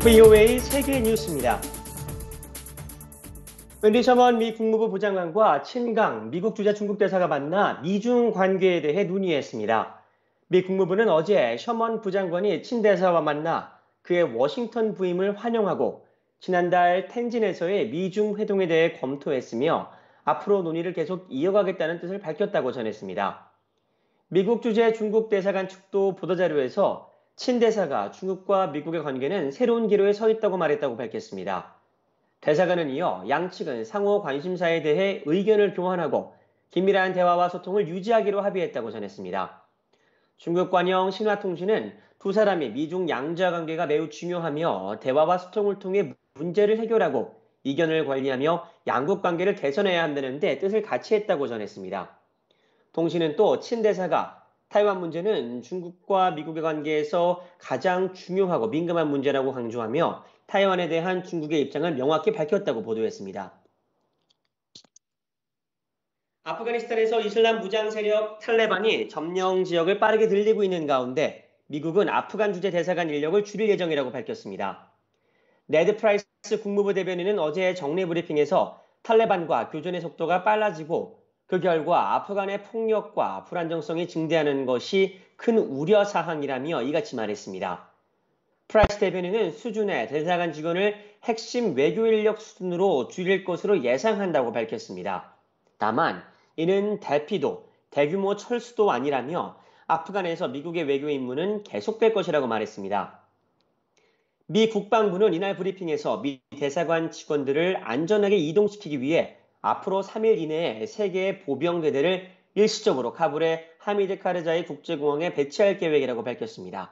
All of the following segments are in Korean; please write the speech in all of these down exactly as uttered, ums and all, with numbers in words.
브이오에이 세계 뉴스입니다. 웬디 셔먼 미 국무부 부장관과 친강 미국 주재 중국 대사가 만나 미중 관계에 대해 논의했습니다. 미 국무부는 어제 셔먼 부장관이 친 대사와 만나 그의 워싱턴 부임을 환영하고 지난달 텐진에서의 미중 회동에 대해 검토했으며 앞으로 논의를 계속 이어가겠다는 뜻을 밝혔다고 전했습니다. 미국 주재 중국 대사관 측도 보도자료에서 친 대사가 중국과 미국의 관계는 새로운 기로에 서 있다고 말했다고 밝혔습니다. 대사관은 이어 양측은 상호 관심사에 대해 의견을 교환하고 긴밀한 대화와 소통을 유지하기로 합의했다고 전했습니다. 중국 관영 신화통신은 두 사람이 미중 양자 관계가 매우 중요하며 대화와 소통을 통해 문제를 해결하고 이견을 관리하며 양국 관계를 개선해야 한다는 데 뜻을 같이 했다고 전했습니다. 통신은 또 친 대사가 타이완 문제는 중국과 미국의 관계에서 가장 중요하고 민감한 문제라고 강조하며 타이완에 대한 중국의 입장을 명확히 밝혔다고 보도했습니다. 아프가니스탄에서 이슬람 무장 세력 탈레반이 점령 지역을 빠르게 늘리고 있는 가운데 미국은 아프간 주재 대사관 인력을 줄일 예정이라고 밝혔습니다. 네드 프라이스 국무부 대변인은 어제 정례 브리핑에서 탈레반과 교전의 속도가 빨라지고 그 결과 아프간의 폭력과 불안정성이 증대하는 것이 큰 우려 사항이라며 이같이 말했습니다. 프라이스 대변인은 수준의 대사관 직원을 핵심 외교 인력 수준으로 줄일 것으로 예상한다고 밝혔습니다. 다만 이는 대피도, 대규모 철수도 아니라며 아프간에서 미국의 외교 임무는 계속될 것이라고 말했습니다. 미 국방부는 이날 브리핑에서 미 대사관 직원들을 안전하게 이동시키기 위해 앞으로 삼 일 이내에 세 개의 보병대대를 일시적으로 카불의 하미드 카르자이 국제공항에 배치할 계획이라고 밝혔습니다.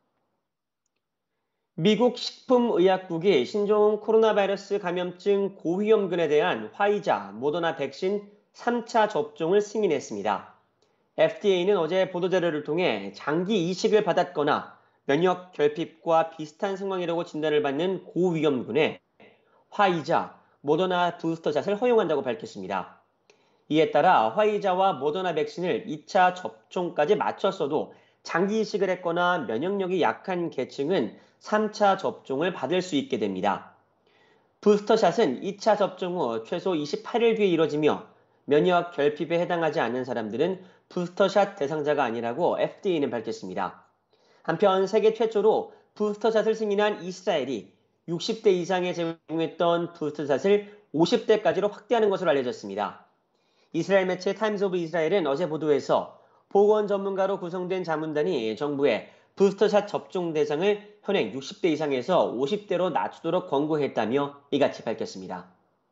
미국 식품의약국이 신종 코로나 바이러스 감염증 고위험군에 대한 화이자, 모더나 백신 삼 차 접종을 승인했습니다. 에프디에이는 어제 보도자료를 통해 장기 이식을 받았거나 면역 결핍과 비슷한 상황이라고 진단을 받는 고위험군에 화이자, 모더나 부스터샷을 허용한다고 밝혔습니다. 이에 따라 화이자와 모더나 백신을 이 차 접종까지 마쳤어도 장기 이식을 했거나 면역력이 약한 계층은 삼 차 접종을 받을 수 있게 됩니다. 부스터샷은 이 차 접종 후 최소 이십팔 일 뒤에 이뤄지며 면역 결핍에 해당하지 않는 사람들은 부스터샷 대상자가 아니라고 에프디에이는 밝혔습니다. 한편 세계 최초로 부스터샷을 승인한 이스라엘이 육십 대 이상에 제공했던 부스터샷을 오십 대까지로 확대하는 것으로 알려졌습니다. 이스라엘 매체 타임즈 오브 이스라엘은 어제 보도에서 보건 전문가로 구성된 자문단이 정부에 부스터샷 접종 대상을 현행 육십 대 이상에서 오십 대로 낮추도록 권고했다며 이같이 밝혔습니다.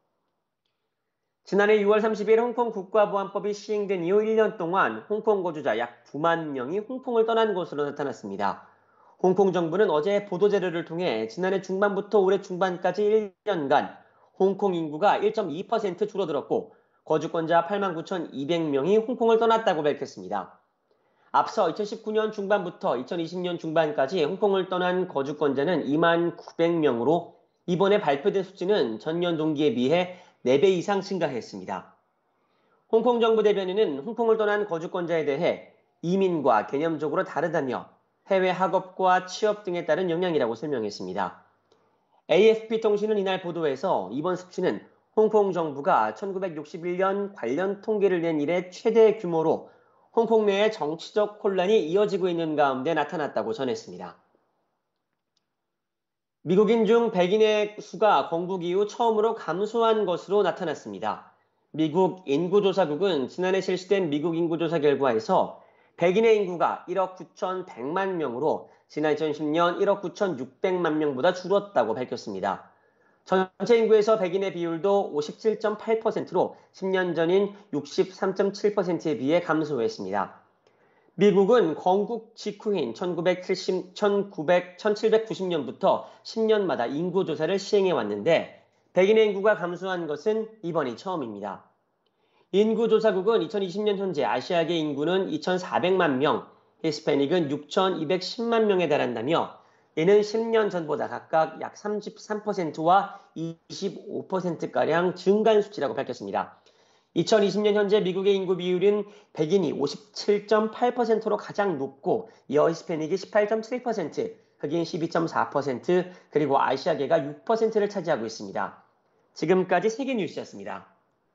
지난해 유월 삼십일 홍콩 국가보안법이 시행된 이후 일 년 동안 홍콩 거주자 약 구만 명이 홍콩을 떠난 것으로 나타났습니다. 홍콩 정부는 어제 보도자료를 통해 지난해 중반부터 올해 중반까지 일 년간 홍콩 인구가 일 점 이 퍼센트 줄어들었고 거주권자 팔만 구천이백 명이 홍콩을 떠났다고 밝혔습니다. 앞서 이천십구 년 중반부터 이천이십 년 중반까지 홍콩을 떠난 거주권자는 이만 구백 명으로 이번에 발표된 수치는 전년 동기에 비해 네 배 이상 증가했습니다. 홍콩 정부 대변인은 홍콩을 떠난 거주권자에 대해 이민과 개념적으로 다르다며 해외 학업과 취업 등에 따른 영향이라고 설명했습니다. 에이에프피 통신은 이날 보도에서 이번 수치는 홍콩 정부가 천구백육십일 년 관련 통계를 낸 이래 최대 규모로 홍콩 내에 정치적 혼란이 이어지고 있는 가운데 나타났다고 전했습니다. 미국인 중 백인의 수가 건국 이후 처음으로 감소한 것으로 나타났습니다. 미국 인구조사국은 지난해 실시된 미국 인구조사 결과에서 백인의 인구가 일억 구천백만 명으로 지난 이천십 년 일억 구천육백만 명보다 줄었다고 밝혔습니다. 전체 인구에서 백인의 비율도 오십칠 점 팔 퍼센트로 십 년 전인 육십삼 점 칠 퍼센트에 비해 감소했습니다. 미국은 건국 직후인 천구백칠십, 천칠백구십 년부터 십 년마다 인구조사를 시행해왔는데 백인의 인구가 감소한 것은 이번이 처음입니다. 인구조사국은 이천이십 년 현재 아시아계 인구는 이천사백만 명, 히스패닉은 육천이백십만 명에 달한다며 이는 십 년 전보다 각각 약 삼십삼 퍼센트와 이십오 퍼센트가량 증가한 수치라고 밝혔습니다. 이천이십 년 현재 미국의 인구 비율은 백인이 오십칠 점 팔 퍼센트로 가장 높고 이어 히스패닉이 십팔 점 칠 퍼센트, 흑인 십이 점 사 퍼센트, 그리고 아시아계가 육 퍼센트를 차지하고 있습니다. 지금까지 세계 뉴스였습니다.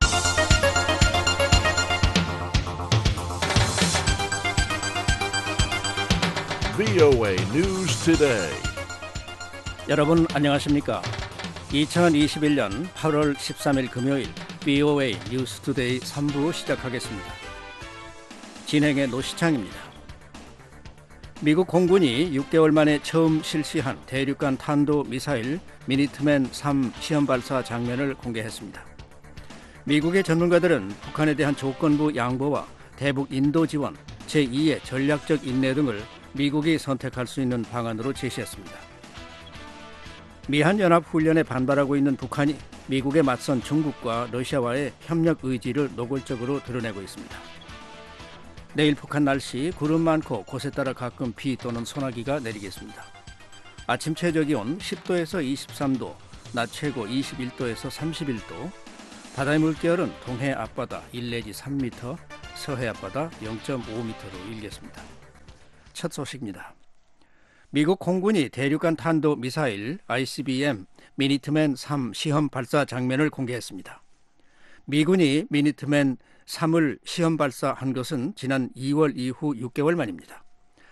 브이오에이 News Today. 여러분 안녕하십니까? 이천이십일 년 팔월 십삼일 금요일 브이오에이 뉴스 투데이 삼 부 시작하겠습니다. 진행의 노시창입니다. 미국 공군이 육 개월 만에 처음 실시한 대륙간 탄도 미사일 미니트맨 삼 시험 발사 장면을 공개했습니다. 미국의 전문가들은 북한에 대한 조건부 양보와 대북 인도 지원, 제이의 전략적 인내 등을 미국이 선택할 수 있는 방안으로 제시했습니다. 미한연합훈련에 반발하고 있는 북한이 미국에 맞선 중국과 러시아와의 협력 의지를 노골적으로 드러내고 있습니다. 내일 북한 날씨 구름 많고 곳에 따라 가끔 비 또는 소나기가 내리겠습니다. 아침 최저기온 십 도에서 이십삼 도, 낮 최고 이십일 도에서 삼십일 도, 바다의 물결은 동해 앞바다 일 내지 삼 미터, 서해 앞바다 영 점 오 미터로 일겠습니다. 첫 소식입니다. 미국 공군이 대륙간 탄도 미사일 아이씨비엠 미니트맨 삼 시험 발사 장면을 공개했습니다. 미군이 미니트맨 삼을 시험 발사한 것은 지난 이월 이후 육 개월 만입니다.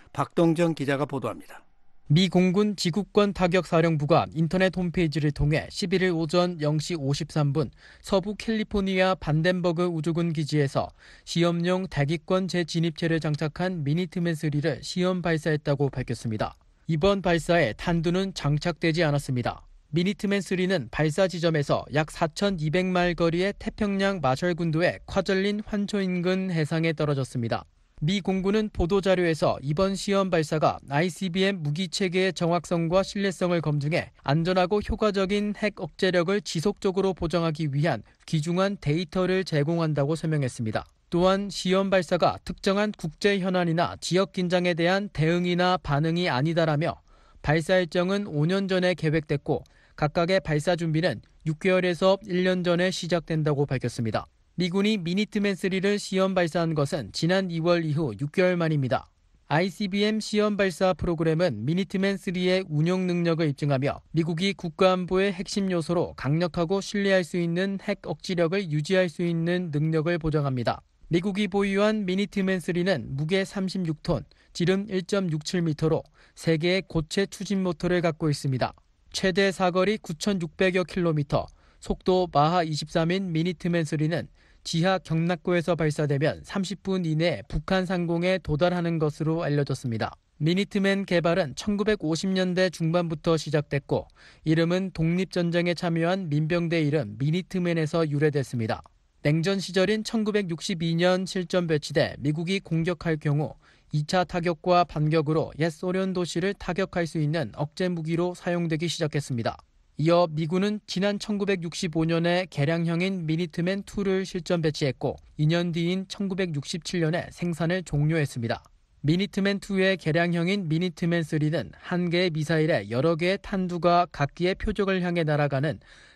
박동정 기자가 보도합니다. 미 공군 지구권 타격사령부가 인터넷 홈페이지를 통해 십일일 오전 영 시 오십삼 분 서부 캘리포니아 반덴버그 우주군 기지에서 시험용 대기권 재진입체를 장착한 미니트맨 삼을 시험 발사했다고 밝혔습니다. 이번 발사에 탄두는 장착되지 않았습니다. 미니트맨 삼은 발사 지점에서 약 사천이백 마일 거리의 태평양 마셜군도의 콰절린 환초 인근 해상에 떨어졌습니다. 미 공군은 보도자료에서 이번 시험 발사가 아이씨비엠 무기체계의 정확성과 신뢰성을 검증해 안전하고 효과적인 핵 억제력을 지속적으로 보장하기 위한 귀중한 데이터를 제공한다고 설명했습니다. 또한 시험 발사가 특정한 국제 현안이나 지역 긴장에 대한 대응이나 반응이 아니다라며 발사 일정은 오 년 전에 계획됐고 각각의 발사 준비는 육 개월에서 일 년 전에 시작된다고 밝혔습니다. 미군이 미니트맨 삼을 시험 발사한 것은 지난 이월 이후 육 개월 만입니다. 아이씨비엠 시험 발사 프로그램은 미니트맨 삼의 운용 능력을 입증하며 미국이 국가안보의 핵심 요소로 강력하고 신뢰할 수 있는 핵 억지력을 유지할 수 있는 능력을 보장합니다. 미국이 보유한 미니트맨 삼은 무게 삼십육 톤, 지름 일 점 육칠 미터로 세 개의 고체 추진 모터를 갖고 있습니다. 최대 사거리 구천육백여 킬로미터, 속도 마하 이십삼인 미니트맨 삼은 지하 경락고에서 발사되면 삼십 분 이내에 북한 상공에 도달하는 것으로 알려졌습니다. 미니트맨 개발은 천구백오십 년대 중반부터 시작됐고 이름은 독립전쟁에 참여한 민병대 이름 미니트맨에서 유래됐습니다. 냉전 시절인 천구백육십이 년 실전 배치돼 미국이 공격할 경우 이 차 타격과 반격으로 옛 소련 도시를 타격할 수 있는 억제 무기로 사용되기 시작했습니다. 이어 미군은 지난 천구백육십오 년에 개량형인 미니트맨 이를 실전 배치했고 이 년 뒤인 천구백육십칠 년에 생산을 종료했습니다. 미니트맨 이의 개량형인 미니트맨 삼은 한 개의 미사일에 여러 개의 탄두가 각기의 표적을 향해 날아가는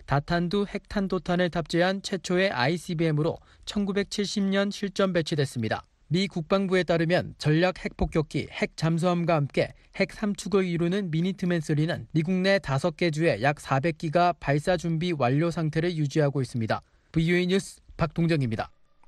다탄두 핵탄도탄을 탑재한 최초의 아이씨비엠으로 천구백칠십 년 실전 배치됐습니다. 미 국방부에 따르면 전략 핵폭격기, 핵 잠수함과 함께 핵 삼 축을 이루는 미니트맨 삼은 미국 내 다섯 개 주에 약 사백 기가 발사 준비 완료 상태를 유지하고 있습니다. 브이오에이 뉴스 박동정입니다.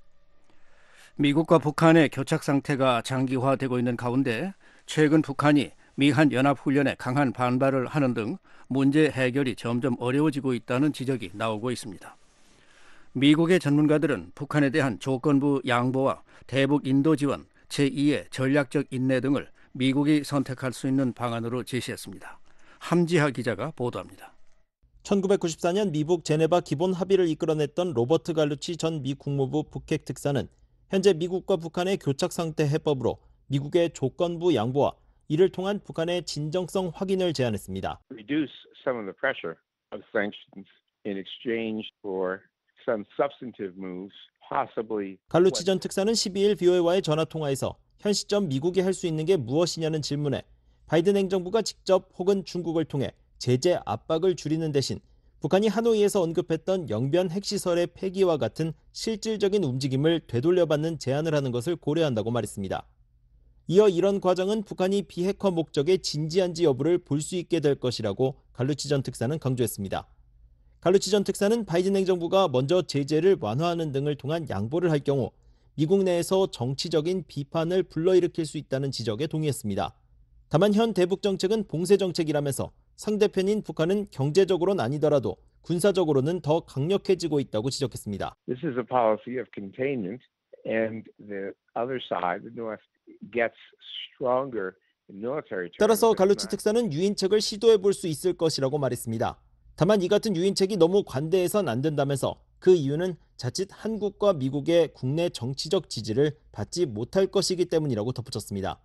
미국과 북한의 교착 상태가 장기화되고 있는 가운데 최근 북한이 미한 연합훈련에 강한 반발을 하는 등 문제 해결이 점점 어려워지고 있다는 지적이 나오고 있습니다. 미국의 전문가들은 북한에 대한 조건부 양보와 대북 인도 지원, 제이의 전략적 인내 등을 미국이 선택할 수 있는 방안으로 제시했습니다. 함지하 기자가 보도합니다. 천구백구십사 년 미북 제네바 기본 합의를 이끌어냈던 로버트 갈루치 전 미 국무부 북핵 특사는 현재 미국과 북한의 교착 상태 해법으로 미국의 조건부 양보와 이를 통한 북한의 진정성 확인을 제안했습니다. Reduce some of the pressure of sanctions in exchange for some substantive moves, possibly. 갈루치 전 특사는 십이일 브이오에이와의 전화통화에서 현 시점 미국이 할 수 있는 게 무엇이냐는 질문에 바이든 행정부가 직접 혹은 중국을 통해 제재 압박을 줄이는 대신 북한이 하노이에서 언급했던 영변 핵시설의 폐기와 같은 실질적인 움직임을 되돌려받는 제안을 하는 것을 고려한다고 말했습니다. 이어 이런 과정은 북한이 비핵화 목적의 진지한지 여부를 볼 수 있게 될 것이라고 갈루치 전 특사는 강조했습니다. 갈루치 전 특사는 바이든 행정부가 먼저 제재를 완화하는 등을 통한 양보를 할 경우 미국 내에서 정치적인 비판을 불러일으킬 수 있다는 지적에 동의했습니다. 다만 현 대북 정책은 봉쇄 정책이라면서 상대편인 북한은 경제적으로는 아니더라도 군사적으로는 더 강력해지고 있다고 지적했습니다. This is a policy of containment, and the other side, the North, gets stronger in military terms. 따라서 갈루치 특사는 유인책을 시도해 볼 수 있을 것이라고 말했습니다. 다만 이 같은 유인책이 너무 관대해선 안 된다면서 그 이유는 자칫 한국과 미국의 국내 정치적 지지를 받지 못할 것이기 때문이라고 덧붙였습니다.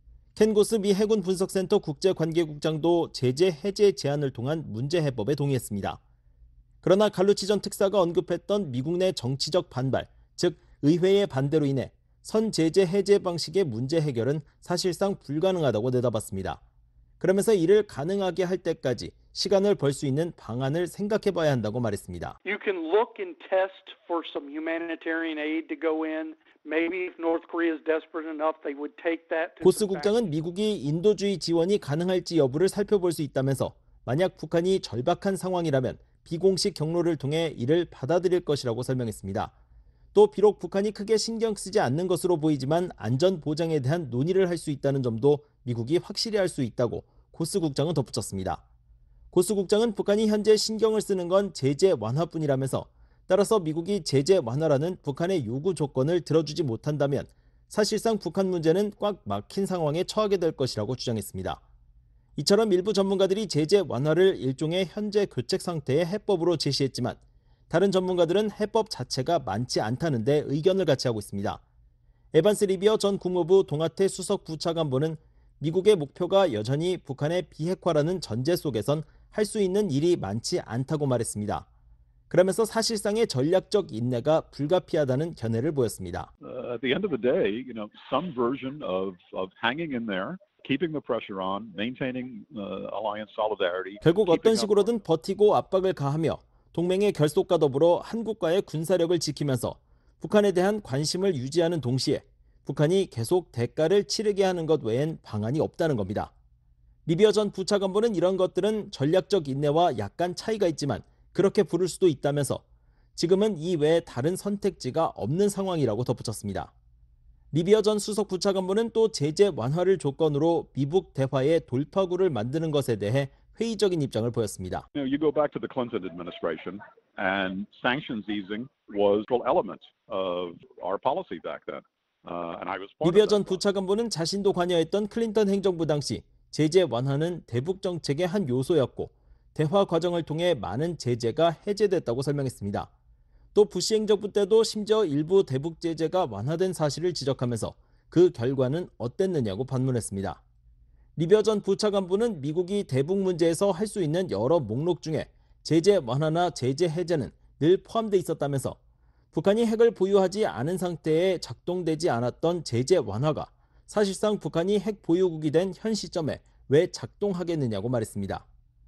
켄 고스 미 해군 분석센터 국제관계국장도 제재 해제 제안을 통한 문제 해법에 동의했습니다. 그러나 갈루치 전 특사가 언급했던 미국 내 정치적 반발, 즉 의회의 반대로 인해 선제재 해제 방식의 문제 해결은 사실상 불가능하다고 내다봤습니다. 그러면서 이를 가능하게 할 때까지 시간을 벌 수 있는 방안을 생각해 봐야 한다고 말했습니다. You can look and test for some humanitarian aid to go in. Maybe if North Korea is desperate enough, they would take that. 고스 국장은 미국이 인도주의 지원이 가능할지 여부를 살펴볼 수 있다면서 만약 북한이 절박한 상황이라면 비공식 경로를 통해 이를 받아들일 것이라고 설명했습니다. 또 비록 북한이 크게 신경 쓰지 않는 것으로 보이지만 안전 보장에 대한 논의를 할 수 있다는 점도 미국이 확실히 할 수 있다고 고스 국장은 덧붙였습니다. 고스 국장은 북한이 현재 신경을 쓰는 건 제재 완화뿐이라면서 따라서 미국이 제재 완화라는 북한의 요구 조건을 들어주지 못한다면 사실상 북한 문제는 꽉 막힌 상황에 처하게 될 것이라고 주장했습니다. 이처럼 일부 전문가들이 제재 완화를 일종의 현재 교책 상태의 해법으로 제시했지만 다른 전문가들은 해법 자체가 많지 않다는 데 의견을 같이 하고 있습니다. 에반스 리비어 전 국무부 동아태 수석 부차관보는 미국의 목표가 여전히 북한의 비핵화라는 전제 속에선 할 수 있는 일이 많지 않다고 말했습니다. 그러면서 사실상의 전략적 인내가 불가피하다는 견해를 보였습니다. Uh, at the end of the day, you know, some version of of hanging in there, keeping the pressure on, maintaining uh, alliance solidarity. 결국 어떤 식으로든 버티고 압박을 가하며 동맹의 결속과 더불어 한국과의 군사력을 지키면서 북한에 대한 관심을 유지하는 동시에 북한이 계속 대가를 치르게 하는 것 외엔 방안이 없다는 겁니다. 리비어 전 부차관보는 이런 것들은 전략적 인내와 약간 차이가 있지만 그렇게 부를 수도 있다면서 지금은 이 외에 다른 선택지가 없는 상황이라고 덧붙였습니다. 리비어 전 수석 부차관보는 또 제재 완화를 조건으로 미북 대화의 돌파구를 만드는 것에 대해 회의적인 입장을 보였습니다. You know, you go back to the Clinton administration, and sanctions easing was an element of our policy back then. Uh, and I was part of 리비어 that. 전 부차관보는 자신도 관여했던 클린턴 행정부 당시 제재 완화는 대북 정책의 한 요소였고 대화 과정을 통해 많은 제재가 해제됐다고 설명했습니다. 또 부시 행정부 때도 심지어 일부 대북 제재가 완화된 사실을 지적하면서 그 결과는 어땠느냐고 반문했습니다. 리비어 전 부차관보는 미국이 대북 문제에서 할 수 있는 여러 목록 중에 제재 완화나 제재 해제는 늘 포함되어 있었다면서 북한이 핵을 보유하지 않은 상태에 작동되지 않았던 제재 완화가 사실상 북한이 핵 보유국이 된 현 시점에 왜 작동하겠느냐고 말했습니다.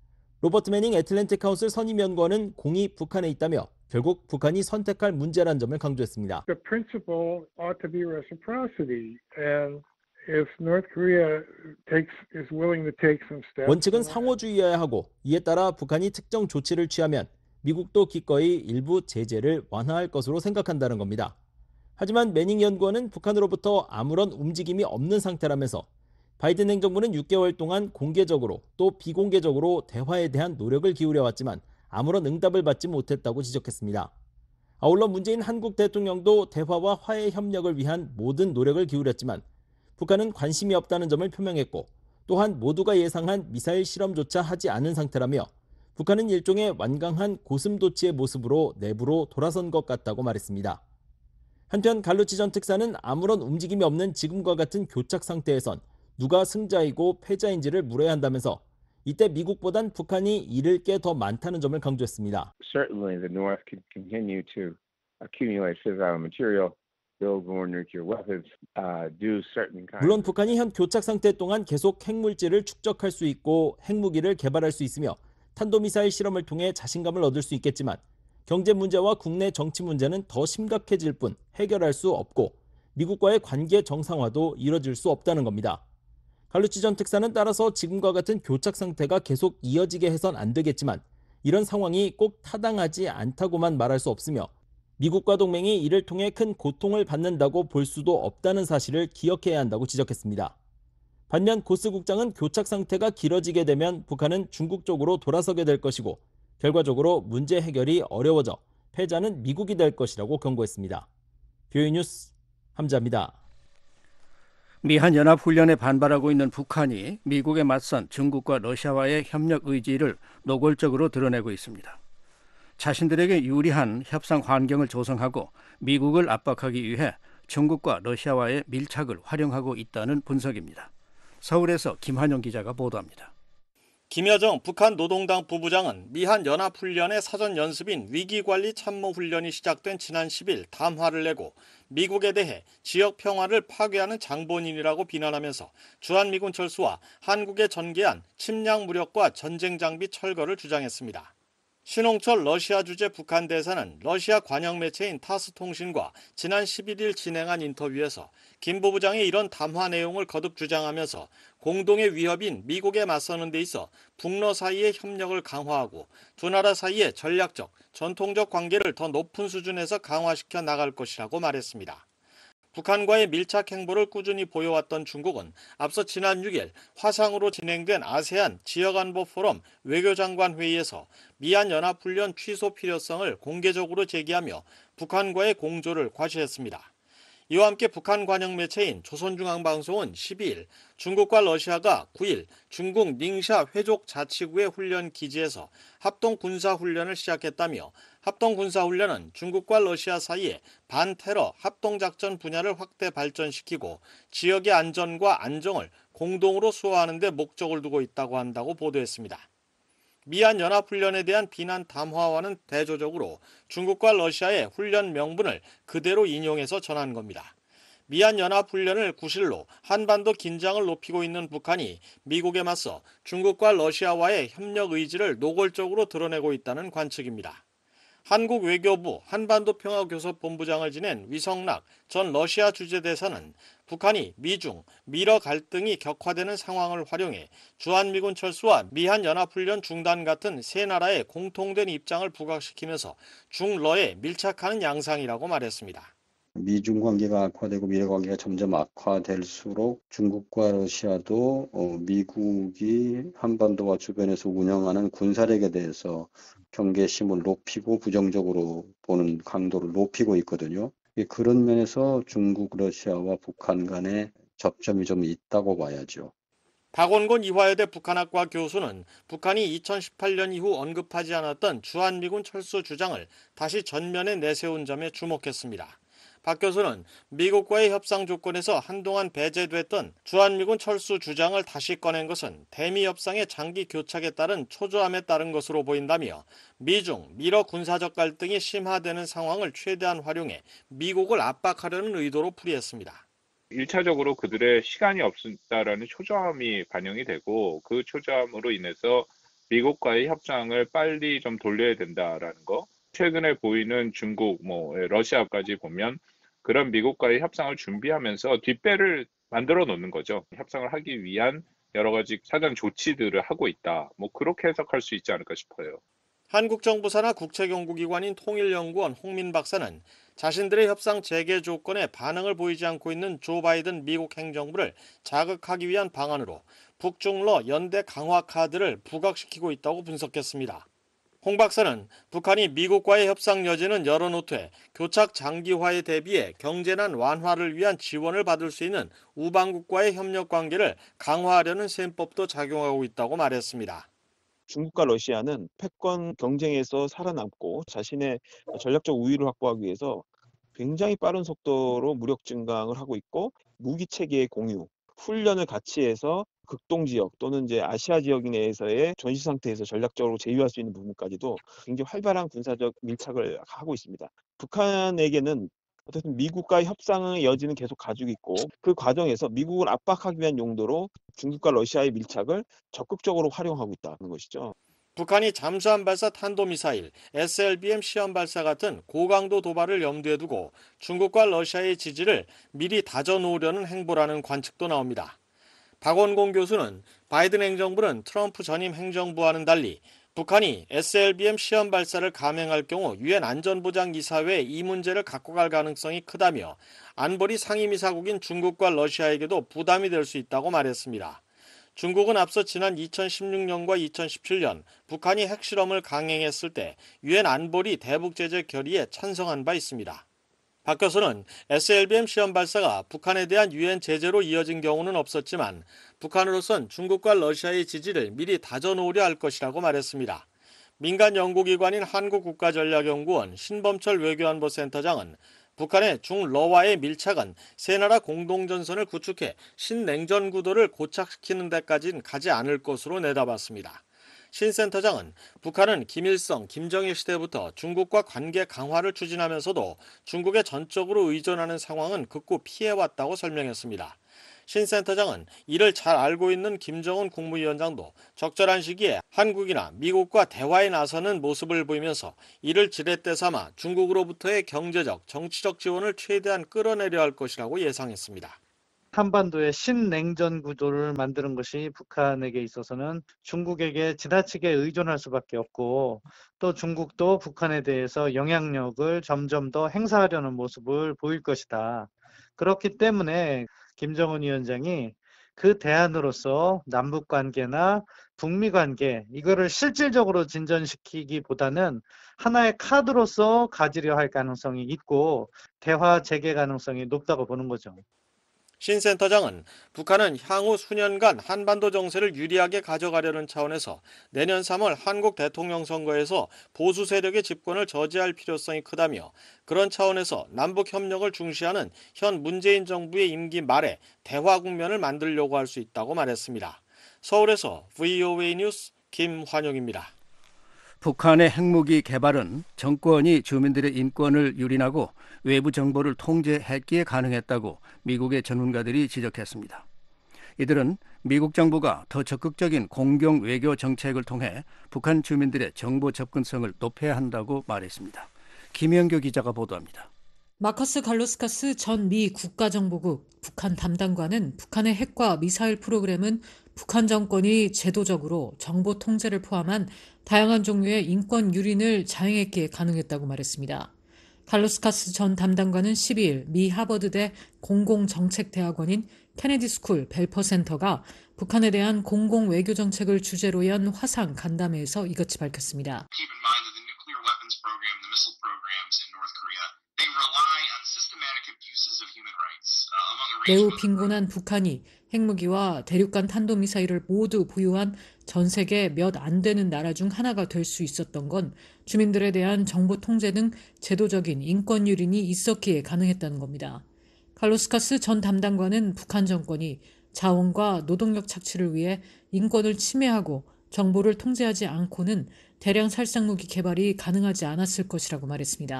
로버트 매닝 애틀랜틱 카운슬 선임연구원은 공이 북한에 있다며 결국 북한이 선택할 문제란 점을 강조했습니다. The principle ought to be reciprocity, and if North Korea takes is willing to take some steps. 원칙은 상호주의여야 하고 이에 따라 북한이 특정 조치를 취하면 미국도 기꺼이 일부 제재를 완화할 것으로 생각한다는 겁니다. 하지만 매닝 연구원은 북한으로부터 아무런 움직임이 없는 상태라면서 바이든 행정부는 육 개월 동안 공개적으로 또 비공개적으로 대화에 대한 노력을 기울여왔지만 아무런 응답을 받지 못했다고 지적했습니다. 아울러 문재인 한국 대통령도 대화와 화해 협력을 위한 모든 노력을 기울였지만 북한은 관심이 없다는 점을 표명했고 또한 모두가 예상한 미사일 실험조차 하지 않은 상태라며 북한은 일종의 완강한 고슴도치의 모습으로 내부로 돌아선 것 같다고 말했습니다. 한편 갈루치 전 특사는 아무런 움직임이 없는 지금과 같은 교착 상태에선 누가 승자이고 패자인지를 물어야 한다면서 이때 미국보단 북한이 잃을 게 더 많다는 점을 강조했습니다. Certainly, the North can continue to accumulate fissile material, build more nuclear weapons, uh, do certain kinds. 물론 북한이 현 교착 상태 동안 계속 핵물질을 축적할 수 있고 핵무기를 개발할 수 있으며 탄도미사일 실험을 통해 자신감을 얻을 수 있겠지만 경제 문제와 국내 정치 문제는 더 심각해질 뿐 해결할 수 없고 미국과의 관계 정상화도 이뤄질 수 없다는 겁니다. 갈루치 전 특사는 따라서 지금과 같은 교착 상태가 계속 이어지게 해선 안 되겠지만 이런 상황이 꼭 타당하지 않다고만 말할 수 없으며 미국과 동맹이 이를 통해 큰 고통을 받는다고 볼 수도 없다는 사실을 기억해야 한다고 지적했습니다. 반면 고스 국장은 교착 상태가 길어지게 되면 북한은 중국 쪽으로 돌아서게 될 것이고 결과적으로 문제 해결이 어려워져 패자는 미국이 될 것이라고 경고했습니다. 뷰이 뉴스 함자입니다. 미한 연합훈련에 반발하고 있는 북한이 미국에 맞선 중국과 러시아와의 협력 의지를 노골적으로 드러내고 있습니다. 자신들에게 유리한 협상 환경을 조성하고 미국을 압박하기 위해 중국과 러시아와의 밀착을 활용하고 있다는 분석입니다. 서울에서 김환영 기자가 보도합니다. 김여정 북한 노동당 부부장은 미한 연합훈련의 사전 연습인 위기관리 참모훈련이 시작된 지난 십 일 담화를 내고 미국에 대해 지역 평화를 파괴하는 장본인이라고 비난하면서 주한미군 철수와 한국에 전개한 침략 무력과 전쟁 장비 철거를 주장했습니다. 신홍철 러시아 주재 북한 대사는 러시아 관영 매체인 타스통신과 지난 십일 일 진행한 인터뷰에서 김 부부장의 이런 담화 내용을 거듭 주장하면서 공동의 위협인 미국에 맞서는 데 있어 북러 사이의 협력을 강화하고 두 나라 사이의 전략적, 전통적 관계를 더 높은 수준에서 강화시켜 나갈 것이라고 말했습니다. 북한과의 밀착 행보를 꾸준히 보여왔던 중국은 앞서 지난 육 일 화상으로 진행된 아세안 지역안보 포럼 외교장관 회의에서 미한 연합훈련 취소 필요성을 공개적으로 제기하며 북한과의 공조를 과시했습니다. 이와 함께 북한 관영 매체인 조선중앙방송은 십이 일 중국과 러시아가 구 일 중국 닝샤 회족 자치구의 훈련 기지에서 합동 군사훈련을 시작했다며 합동 군사훈련은 중국과 러시아 사이에 반테러 합동작전 분야를 확대 발전시키고 지역의 안전과 안정을 공동으로 수호하는 데 목적을 두고 있다고 한다고 보도했습니다. 미한 연합훈련에 대한 비난 담화와는 대조적으로 중국과 러시아의 훈련 명분을 그대로 인용해서 전한 겁니다. 미한 연합훈련을 구실로 한반도 긴장을 높이고 있는 북한이 미국에 맞서 중국과 러시아와의 협력 의지를 노골적으로 드러내고 있다는 관측입니다. 한국 외교부 한반도평화교섭본부장을 지낸 위성락 전 러시아 주재대사는 북한이 미중, 미러 갈등이 격화되는 상황을 활용해 주한미군 철수와 미한 연합훈련 중단 같은 세 나라의 공통된 입장을 부각시키면서 중러에 밀착하는 양상이라고 말했습니다. 미중 관계가 악화되고 미러 관계가 점점 악화될수록 중국과 러시아도 미국이 한반도와 주변에서 운영하는 군사력에 대해서 경계심을 높이고 부정적으로 보는 강도를 높이고 있거든요. 그런 면에서 중국, 러시아와 북한 간의 접점이 좀 있다고 봐야죠. 박원곤 이화여대 북한학과 교수는 북한이 이천십팔 년 이후 언급하지 않았던 주한미군 철수 주장을 다시 전면에 내세운 점에 주목했습니다. 박 교수는 미국과의 협상 조건에서 한동안 배제됐던 주한미군 철수 주장을 다시 꺼낸 것은 대미 협상의 장기 교착에 따른 초조함에 따른 것으로 보인다며 미중, 미러 군사적 갈등이 심화되는 상황을 최대한 활용해 미국을 압박하려는 의도로 풀이했습니다. 일차적으로 그들의 시간이 없다라는 초조함이 반영이 되고 그 초조함으로 인해서 미국과의 협상을 빨리 좀 돌려야 된다라는 거. 최근에 보이는 중국, 뭐 러시아까지 보면 그런 미국과의 협상을 준비하면서 뒷배를 만들어 놓는 거죠. 협상을 하기 위한 여러 가지 사전 조치들을 하고 있다. 뭐 그렇게 해석할 수 있지 않을까 싶어요. 한국 정부 산하 국책연구기관인 통일연구원 홍민 박사는 자신들의 협상 재개 조건에 반응을 보이지 않고 있는 조 바이든 미국 행정부를 자극하기 위한 방안으로 북중러 연대 강화 카드를 부각시키고 있다고 분석했습니다. 홍 박사는 북한이 미국과의 협상 여지는 열어놓되 교착 장기화에 대비해 경제난 완화를 위한 지원을 받을 수 있는 우방국과의 협력 관계를 강화하려는 셈법도 작용하고 있다고 말했습니다. 중국과 러시아는 패권 경쟁에서 살아남고 자신의 전략적 우위를 확보하기 위해서 굉장히 빠른 속도로 무력 증강을 하고 있고 무기 체계의 공유, 훈련을 같이 해서 극동 지역 또는 이제 아시아 지역 내에서의 전시 상태에서 전략적으로 제휴할 수 있는 부분까지도 굉장히 활발한 군사적 밀착을 하고 있습니다. 북한에게는 어쨌든 미국과의 협상의 여지는 계속 가지고 있고 그 과정에서 미국을 압박하기 위한 용도로 중국과 러시아의 밀착을 적극적으로 활용하고 있다는 것이죠. 북한이 잠수함 발사 탄도미사일, 에스엘비엠 시험 발사 같은 고강도 도발을 염두에 두고 중국과 러시아의 지지를 미리 다져놓으려는 행보라는 관측도 나옵니다. 박원공 교수는 바이든 행정부는 트럼프 전임 행정부와는 달리 북한이 에스엘비엠 시험 발사를 감행할 경우 유엔 안전보장이사회에 이 문제를 갖고 갈 가능성이 크다며 안보리 상임이사국인 중국과 러시아에게도 부담이 될 수 있다고 말했습니다. 중국은 앞서 지난 이천십육 년과 이천십칠 년 북한이 핵실험을 강행했을 때 유엔 안보리 대북제재 결의에 찬성한 바 있습니다. 박 교수는 에스엘비엠 시험 발사가 북한에 대한 유엔 제재로 이어진 경우는 없었지만 북한으로선 중국과 러시아의 지지를 미리 다져놓으려 할 것이라고 말했습니다. 민간 연구기관인 한국국가전략연구원 신범철 외교안보센터장은 북한의 중러와의 밀착은 세 나라 공동전선을 구축해 신냉전 구도를 고착시키는 데까지는 가지 않을 것으로 내다봤습니다. 신 센터장은 북한은 김일성, 김정일 시대부터 중국과 관계 강화를 추진하면서도 중국에 전적으로 의존하는 상황은 극구 피해왔다고 설명했습니다. 신 센터장은 이를 잘 알고 있는 김정은 국무위원장도 적절한 시기에 한국이나 미국과 대화에 나서는 모습을 보이면서 이를 지렛대 삼아 중국으로부터의 경제적, 정치적 지원을 최대한 끌어내려 할 것이라고 예상했습니다. 한반도의 신냉전 구도를 만드는 것이 북한에게 있어서는 중국에게 지나치게 의존할 수밖에 없고 또 중국도 북한에 대해서 영향력을 점점 더 행사하려는 모습을 보일 것이다. 그렇기 때문에 김정은 위원장이 그 대안으로서 남북관계나 북미관계 이거를 실질적으로 진전시키기보다는 하나의 카드로서 가지려 할 가능성이 있고 대화 재개 가능성이 높다고 보는 거죠. 신 센터장은 북한은 향후 수년간 한반도 정세를 유리하게 가져가려는 차원에서 내년 삼월 한국 대통령 선거에서 보수 세력의 집권을 저지할 필요성이 크다며 그런 차원에서 남북 협력을 중시하는 현 문재인 정부의 임기 말에 대화 국면을 만들려고 할 수 있다고 말했습니다. 서울에서 브이오에이 뉴스 김환용입니다. 북한의 핵무기 개발은 정권이 주민들의 인권을 유린하고 외부 정보를 통제했기에 가능했다고 미국의 전문가들이 지적했습니다. 이들은 미국 정부가 더 적극적인 공경 외교 정책을 통해 북한 주민들의 정보 접근성을 높여야 한다고 말했습니다. 김영교 기자가 보도합니다. 마커스 갈로스카스 전 미 국가정보국 북한 담당관은 북한의 핵과 미사일 프로그램은 북한 정권이 제도적으로 정보 통제를 포함한 다양한 종류의 인권 유린을 자행했기에 가능했다고 말했습니다. 갈로스카스 전 담당관은 십이 일 미 하버드대 공공정책대학원인 케네디 스쿨 벨퍼 센터가 북한에 대한 공공 외교 정책을 주제로 연 화상 간담회에서 이같이 밝혔습니다. 매우 빈곤한 북한이 핵무기와 대륙간 탄도미사일을 모두 보유한 전 세계 몇 안 되는 나라 중 하나가 될 수 있었던 건 주민들에 대한 정보 통제 등 제도적인 인권 유린이 있었기에 가능했다는 겁니다. 칼로스카스 전 담당관은 북한 정권이 자원과 노동력 착취를 위해 인권을 침해하고 정보를 통제하지 않고는 대량 살상무기 개발이 가능하지 않았을 것이라고 말했습니다.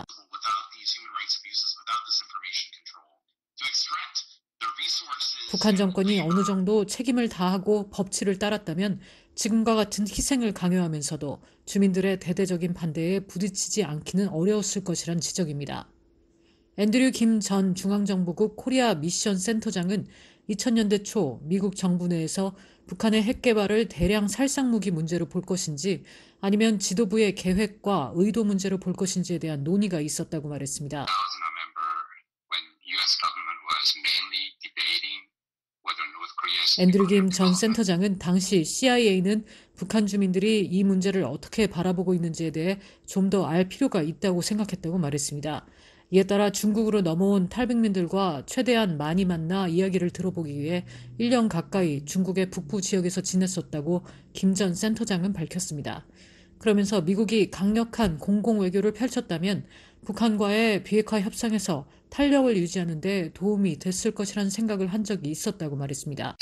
북한 정권이 어느 정도 책임을 다하고 법치를 따랐다면 지금과 같은 희생을 강요하면서도 주민들의 대대적인 반대에 부딪히지 않기는 어려웠을 것이란 지적입니다. 앤드류 김 전 중앙정보국 코리아 미션 센터장은 이천 년대 초 미국 정부 내에서 북한의 핵 개발을 대량 살상무기 문제로 볼 것인지 아니면 지도부의 계획과 의도 문제로 볼 것인지에 대한 논의가 있었다고 말했습니다. 앤드류 김 전 센터장은 당시 씨아이에이는 북한 주민들이 이 문제를 어떻게 바라보고 있는지에 대해 좀 더 알 필요가 있다고 생각했다고 말했습니다. 이에 따라 중국으로 넘어온 탈북민들과 최대한 많이 만나 이야기를 들어보기 위해 일 년 가까이 중국의 북부 지역에서 지냈었다고 김 전 센터장은 밝혔습니다. 그러면서 미국이 강력한 공공외교를 펼쳤다면 북한과의 비핵화 협상에서 탄력을 유지하는 데 도움이 됐을 것이라는 생각을 한 적이 있었다고 말했습니다.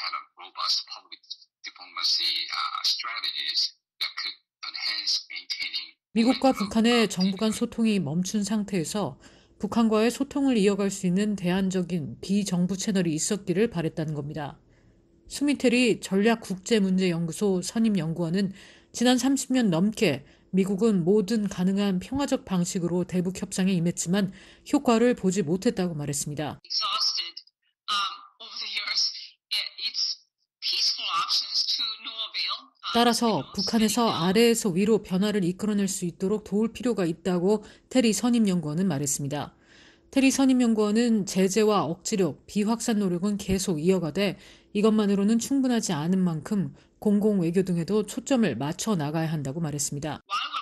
미국과 북한의 정부 간 소통이 멈춘 상태에서 북한과의 소통을 이어갈 수 있는 대안적인 비정부 채널이 있었기를 바랬다는 겁니다. 수미테리 전략국제문제연구소 선임연구원은 지난 삼십 년 넘게 미국은 모든 가능한 평화적 방식으로 대북 협상에 임했지만 효과를 보지 못했다고 말했습니다. 따라서 북한에서 아래에서 위로 변화를 이끌어낼 수 있도록 도울 필요가 있다고 테리 선임연구원은 말했습니다. 테리 선임연구원은 제재와 억지력, 비확산 노력은 계속 이어가되 이것만으로는 충분하지 않은 만큼 공공외교 등에도 초점을 맞춰 나가야 한다고 말했습니다.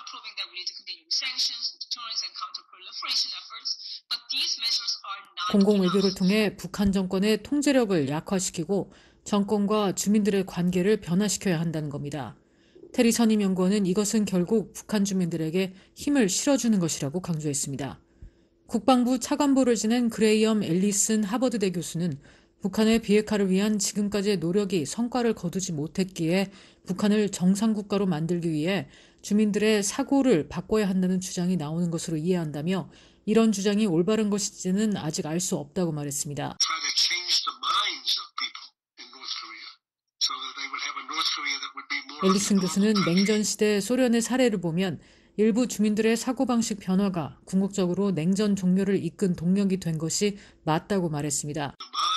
공공외교를 통해 북한 정권의 통제력을 약화시키고 정권과 주민들의 관계를 변화시켜야 한다는 겁니다. 테리 선임연구원은 이것은 결국 북한 주민들에게 힘을 실어주는 것이라고 강조했습니다. 국방부 차관보를 지낸 그레이엄 앨리슨 하버드대 교수는 북한의 비핵화를 위한 지금까지의 노력이 성과를 거두지 못했기에 북한을 정상국가로 만들기 위해 주민들의 사고를 바꿔야 한다는 주장이 나오는 것으로 이해한다며 이런 주장이 올바른 것인지는 아직 알 수 없다고 말했습니다. 앨리슨 교수는 냉전 시대 소련의 사례를 보면 일부 주민들의 사고방식 변화가 궁극적으로 냉전 종료를 이끈 동력이 된 것이 맞다고 말했습니다.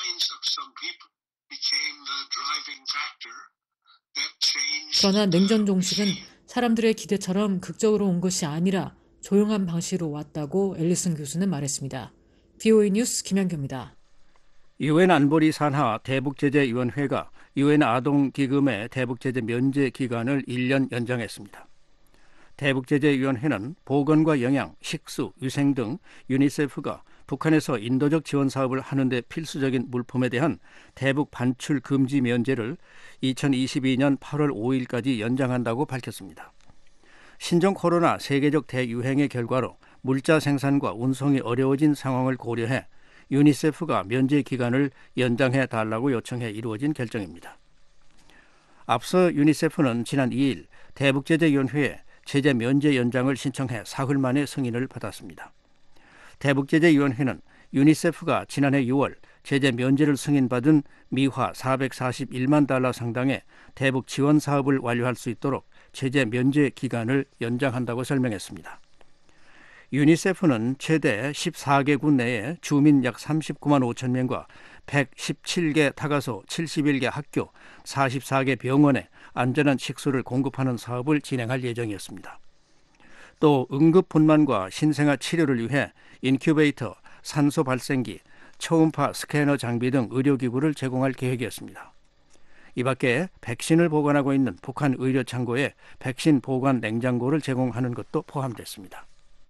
그러나 냉전 종식은 사람들의 기대처럼 극적으로 온 것이 아니라 조용한 방식으로 왔다고 앨리슨 교수는 말했습니다. 브이오에이 뉴스 김현규입니다. 유엔 안보리 산하 대북제재위원회가 유엔 아동기금의 대북제재 면제 기간을 일 년 연장했습니다. 대북제재위원회는 보건과 영양, 식수, 위생 등 유니세프가 북한에서 인도적 지원 사업을 하는 데 필수적인 물품에 대한 대북 반출 금지 면제를 이천이십이 년 팔월 오일까지 연장한다고 밝혔습니다. 신종 코로나 세계적 대유행의 결과로 물자 생산과 운송이 어려워진 상황을 고려해 유니세프가 면제 기간을 연장해 달라고 요청해 이루어진 결정입니다. 앞서 유니세프는 지난 이 일 대북제재위원회에 제재 면제 연장을 신청해 사흘 만에 승인을 받았습니다. 대북제재위원회는 유니세프가 지난해 유월 제재 면제를 승인받은 미화 사백사십일만 달러 상당의 대북 지원 사업을 완료할 수 있도록 제재 면제 기간을 연장한다고 설명했습니다. 유니세프는 최대 십사 개국 내에 주민 약 삼십구만 오천 명과 백십칠 개 타가소, 칠십일 개 학교, 사십사 개 병원에 안전한 식수를 공급하는 사업을 진행할 예정이었습니다. 또 응급분만과 신생아 치료를 위해 인큐베이터, 산소 발생기, 초음파 스캐너 장비 등 의료기구를 제공할 계획이었습니다. 이 밖에 백신을 보관하고 있는 북한 의료창고에 백신 보관 냉장고를 제공하는 것도 포함됐습니다.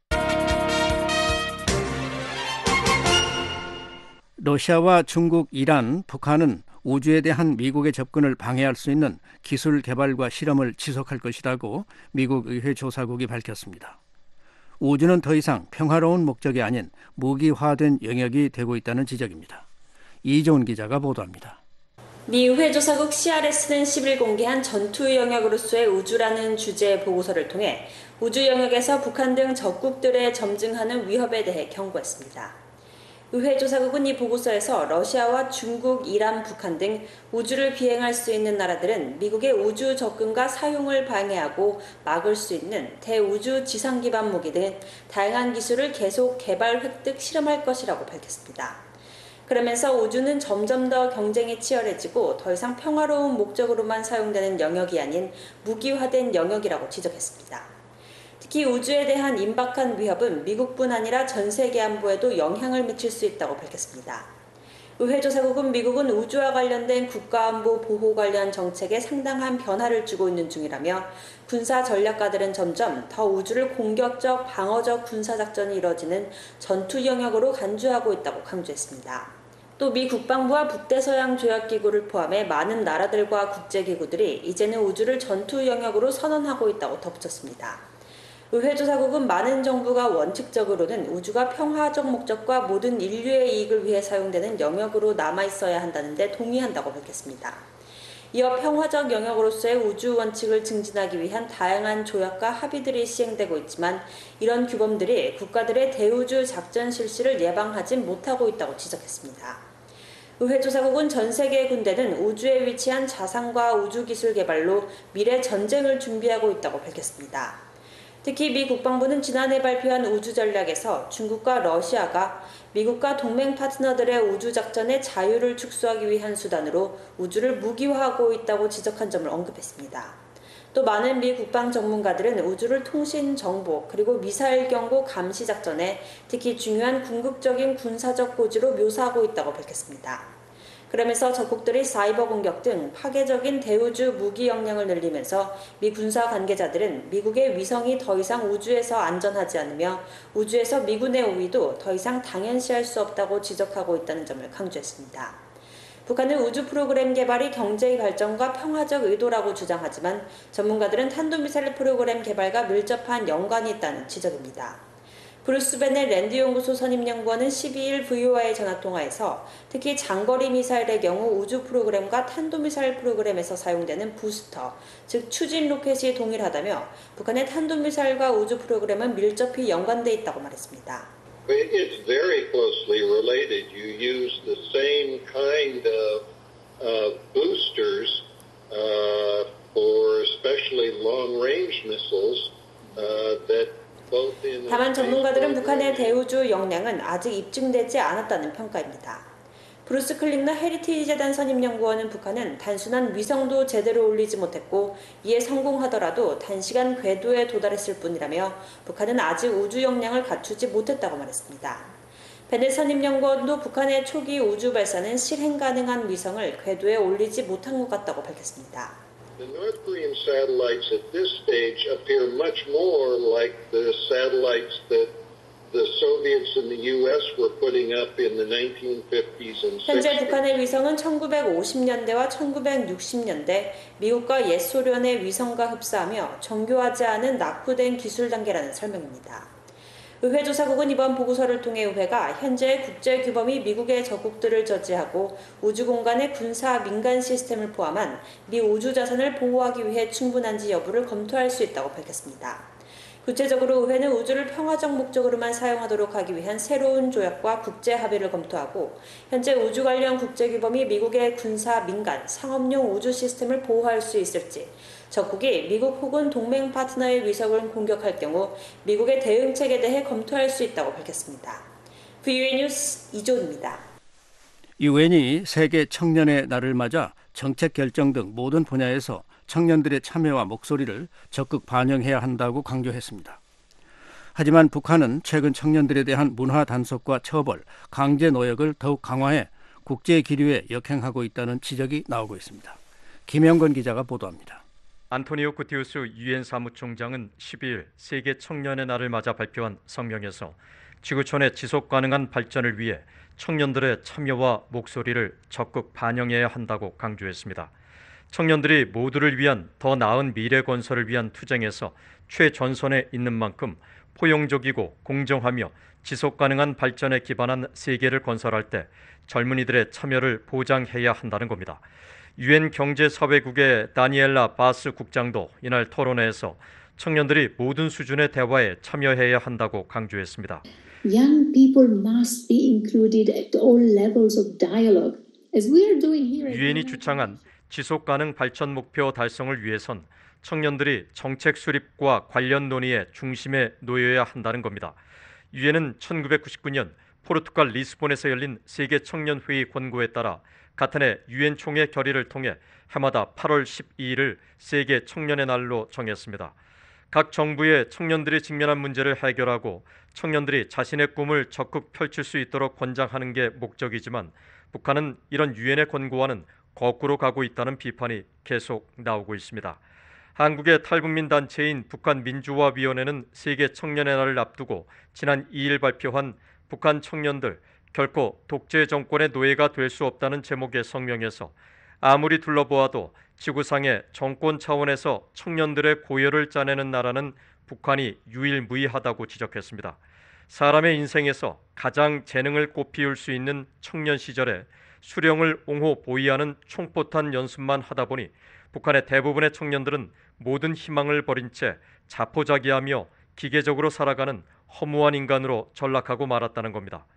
러시아와 중국, 이란, 북한은 우주에 대한 미국의 접근을 방해할 수 있는 기술 개발과 실험을 지속할 것이라고 미국 의회 조사국이 밝혔습니다. 우주는 더 이상 평화로운 목적이 아닌 무기화된 영역이 되고 있다는 지적입니다. 이종훈 기자가 보도합니다. 미 의회 조사국 씨알에스는 십 일 공개한 전투 영역으로서의 우주라는 주제의 보고서를 통해 우주 영역에서 북한 등 적국들의 점증하는 위협에 대해 경고했습니다. 의회 조사국은 이 보고서에서 러시아와 중국, 이란, 북한 등 우주를 비행할 수 있는 나라들은 미국의 우주 접근과 사용을 방해하고 막을 수 있는 대우주 지상 기반 무기 등 다양한 기술을 계속 개발, 획득, 실험할 것이라고 밝혔습니다. 그러면서 우주는 점점 더 경쟁이 치열해지고 더 이상 평화로운 목적으로만 사용되는 영역이 아닌 무기화된 영역이라고 지적했습니다. 특히 우주에 대한 임박한 위협은 미국뿐 아니라 전 세계 안보에도 영향을 미칠 수 있다고 밝혔습니다. 의회 조사국은 미국은 우주와 관련된 국가안보 보호 관련 정책에 상당한 변화를 주고 있는 중이라며 군사 전략가들은 점점 더 우주를 공격적, 방어적 군사작전이 이뤄지는 전투 영역으로 간주하고 있다고 강조했습니다. 또 미 국방부와 북대서양 조약기구를 포함해 많은 나라들과 국제기구들이 이제는 우주를 전투 영역으로 선언하고 있다고 덧붙였습니다. 의회 조사국은 많은 정부가 원칙적으로는 우주가 평화적 목적과 모든 인류의 이익을 위해 사용되는 영역으로 남아있어야 한다는 데 동의한다고 밝혔습니다. 이어 평화적 영역으로서의 우주 원칙을 증진하기 위한 다양한 조약과 합의들이 시행되고 있지만 이런 규범들이 국가들의 대우주 작전 실시를 예방하지 못하고 있다고 지적했습니다. 의회 조사국은 전 세계 군대는 우주에 위치한 자산과 우주 기술 개발로 미래 전쟁을 준비하고 있다고 밝혔습니다. 특히 미 국방부는 지난해 발표한 우주 전략에서 중국과 러시아가 미국과 동맹 파트너들의 우주 작전의 자유를 축소하기 위한 수단으로 우주를 무기화하고 있다고 지적한 점을 언급했습니다. 또 많은 미 국방 전문가들은 우주를 통신, 정보, 그리고 미사일 경고 감시 작전에 특히 중요한 궁극적인 군사적 고지로 묘사하고 있다고 밝혔습니다. 그러면서 적국들이 사이버 공격 등 파괴적인 대우주 무기 역량을 늘리면서 미 군사 관계자들은 미국의 위성이 더 이상 우주에서 안전하지 않으며 우주에서 미군의 우위도 더 이상 당연시할 수 없다고 지적하고 있다는 점을 강조했습니다. 북한은 우주 프로그램 개발이 경제의 발전과 평화적 의도라고 주장하지만 전문가들은 탄도미사일 프로그램 개발과 밀접한 연관이 있다는 지적입니다. 브루스 베넷 랜드 연구소 선임 연구원은 십이일 브이오아이 전화통화에서 특히 장거리 미사일의 경우 우주 프로그램과 탄도미사일 프로그램에서 사용되는 부스터, 즉 추진 로켓이 동일하다며 북한의 탄도미사일과 우주 프로그램은 밀접히 연관돼 있다고 말했습니다. It's very closely related. You use the same kind of uh, boosters uh, for especially long-range missiles uh, that both in. 다만 전문가들은 북한의 대우주 역량은 아직 입증되지 않았다는 평가입니다. 브루스 클링너 헤리티지 재단 선임연구원은 북한은 단순한 위성도 제대로 올리지 못했고 이에 성공하더라도 단시간 궤도에 도달했을 뿐이라며 북한은 아직 우주 역량을 갖추지 못했다고 말했습니다. 베넷 선임연구원도 북한의 초기 우주 발사는 실행 가능한 위성을 궤도에 올리지 못한 것 같다고 밝혔습니다. The North Korean satellites at this stage appear much more like the satellites that the Soviets and the U S were putting up in the nineteen fifties and sixties. 현재 북한의 위성은 천구백오십년대와 천구백육십년대 미국과 옛 소련의 위성과 흡사하며 정교하지 않은 낙후된 기술 단계라는 설명입니다. 의회 조사국은 이번 보고서를 통해 의회가 현재 국제 규범이 미국의 적국들을 저지하고 우주 공간의 군사 민간 시스템을 포함한 미 우주 자산을 보호하기 위해 충분한지 여부를 검토할 수 있다고 밝혔습니다. 구체적으로 의회는 우주를 평화적 목적으로만 사용하도록 하기 위한 새로운 조약과 국제 합의를 검토하고 현재 우주 관련 국제 규범이 미국의 군사, 민간, 상업용 우주 시스템을 보호할 수 있을지, 적국이 미국 혹은 동맹 파트너의 위성을 공격할 경우 미국의 대응책에 대해 검토할 수 있다고 밝혔습니다. 브이오에이 뉴스 이조은입니다. 유엔이 세계 청년의 날을 맞아 정책 결정 등 모든 분야에서 청년들의 참여와 목소리를 적극 반영해야 한다고 강조했습니다. 하지만 북한은 최근 청년들에 대한 문화 단속과 처벌, 강제 노역을 더욱 강화해 국제 기류에 역행하고 있다는 지적이 나오고 있습니다. 김영건 기자가 보도합니다. 안토니오 구테우스 유엔 사무총장은 십이일 세계 청년의 날을 맞아 발표한 성명에서 지구촌의 지속 가능한 발전을 위해 청년들의 참여와 목소리를 적극 반영해야 한다고 강조했습니다. 청년들이 모두를 위한 더 나은 미래 건설을 위한 투쟁에서 최전선에 있는 만큼 포용적이고 공정하며 지속 가능한 발전에 기반한 세계를 건설할 때 젊은이들의 참여를 보장해야 한다는 겁니다. 유엔 경제사회국의 다니엘라 바스 국장도 이날 토론회에서 청년들이 모든 수준의 대화에 참여해야 한다고 강조했습니다. Young people must be included at all levels of dialogue, as we are doing here. 유엔이 주창한 지속가능 발전 목표 달성을 위해선 청년들이 정책 수립과 관련 논의의 중심에 놓여야 한다는 겁니다. 유엔은 천구백구십구년 포르투갈 리스본에서 열린 세계 청년회의 권고에 따라 같은 해 유엔 총회 결의를 통해 해마다 팔월 십이일을 세계 청년의 날로 정했습니다. 각 정부의 청년들이 직면한 문제를 해결하고 청년들이 자신의 꿈을 적극 펼칠 수 있도록 권장하는 게 목적이지만 북한은 이런 유엔의 권고와는 거꾸로 가고 있다는 비판이 계속 나오고 있습니다. 한국의 탈북민 단체인 북한민주화위원회는 세계 청년의 날을 앞두고 지난 이일 발표한 북한 청년들 결코 독재 정권의 노예가 될 수 없다는 제목의 성명에서 아무리 둘러보아도 지구상의 정권 차원에서 청년들의 고열을 짜내는 나라는 북한이 유일무이하다고 지적했습니다. 사람의 인생에서 가장 재능을 꽃피울 수 있는 청년 시절에 수령을 옹호 보위하는 총포탄 연습만 하다 보니 북한의 대부분의 청년들은 모든 희망을 버린 채 자포자기하며 기계적으로 살아가는 허무한 인간으로 전락하고 말았다는 겁니다.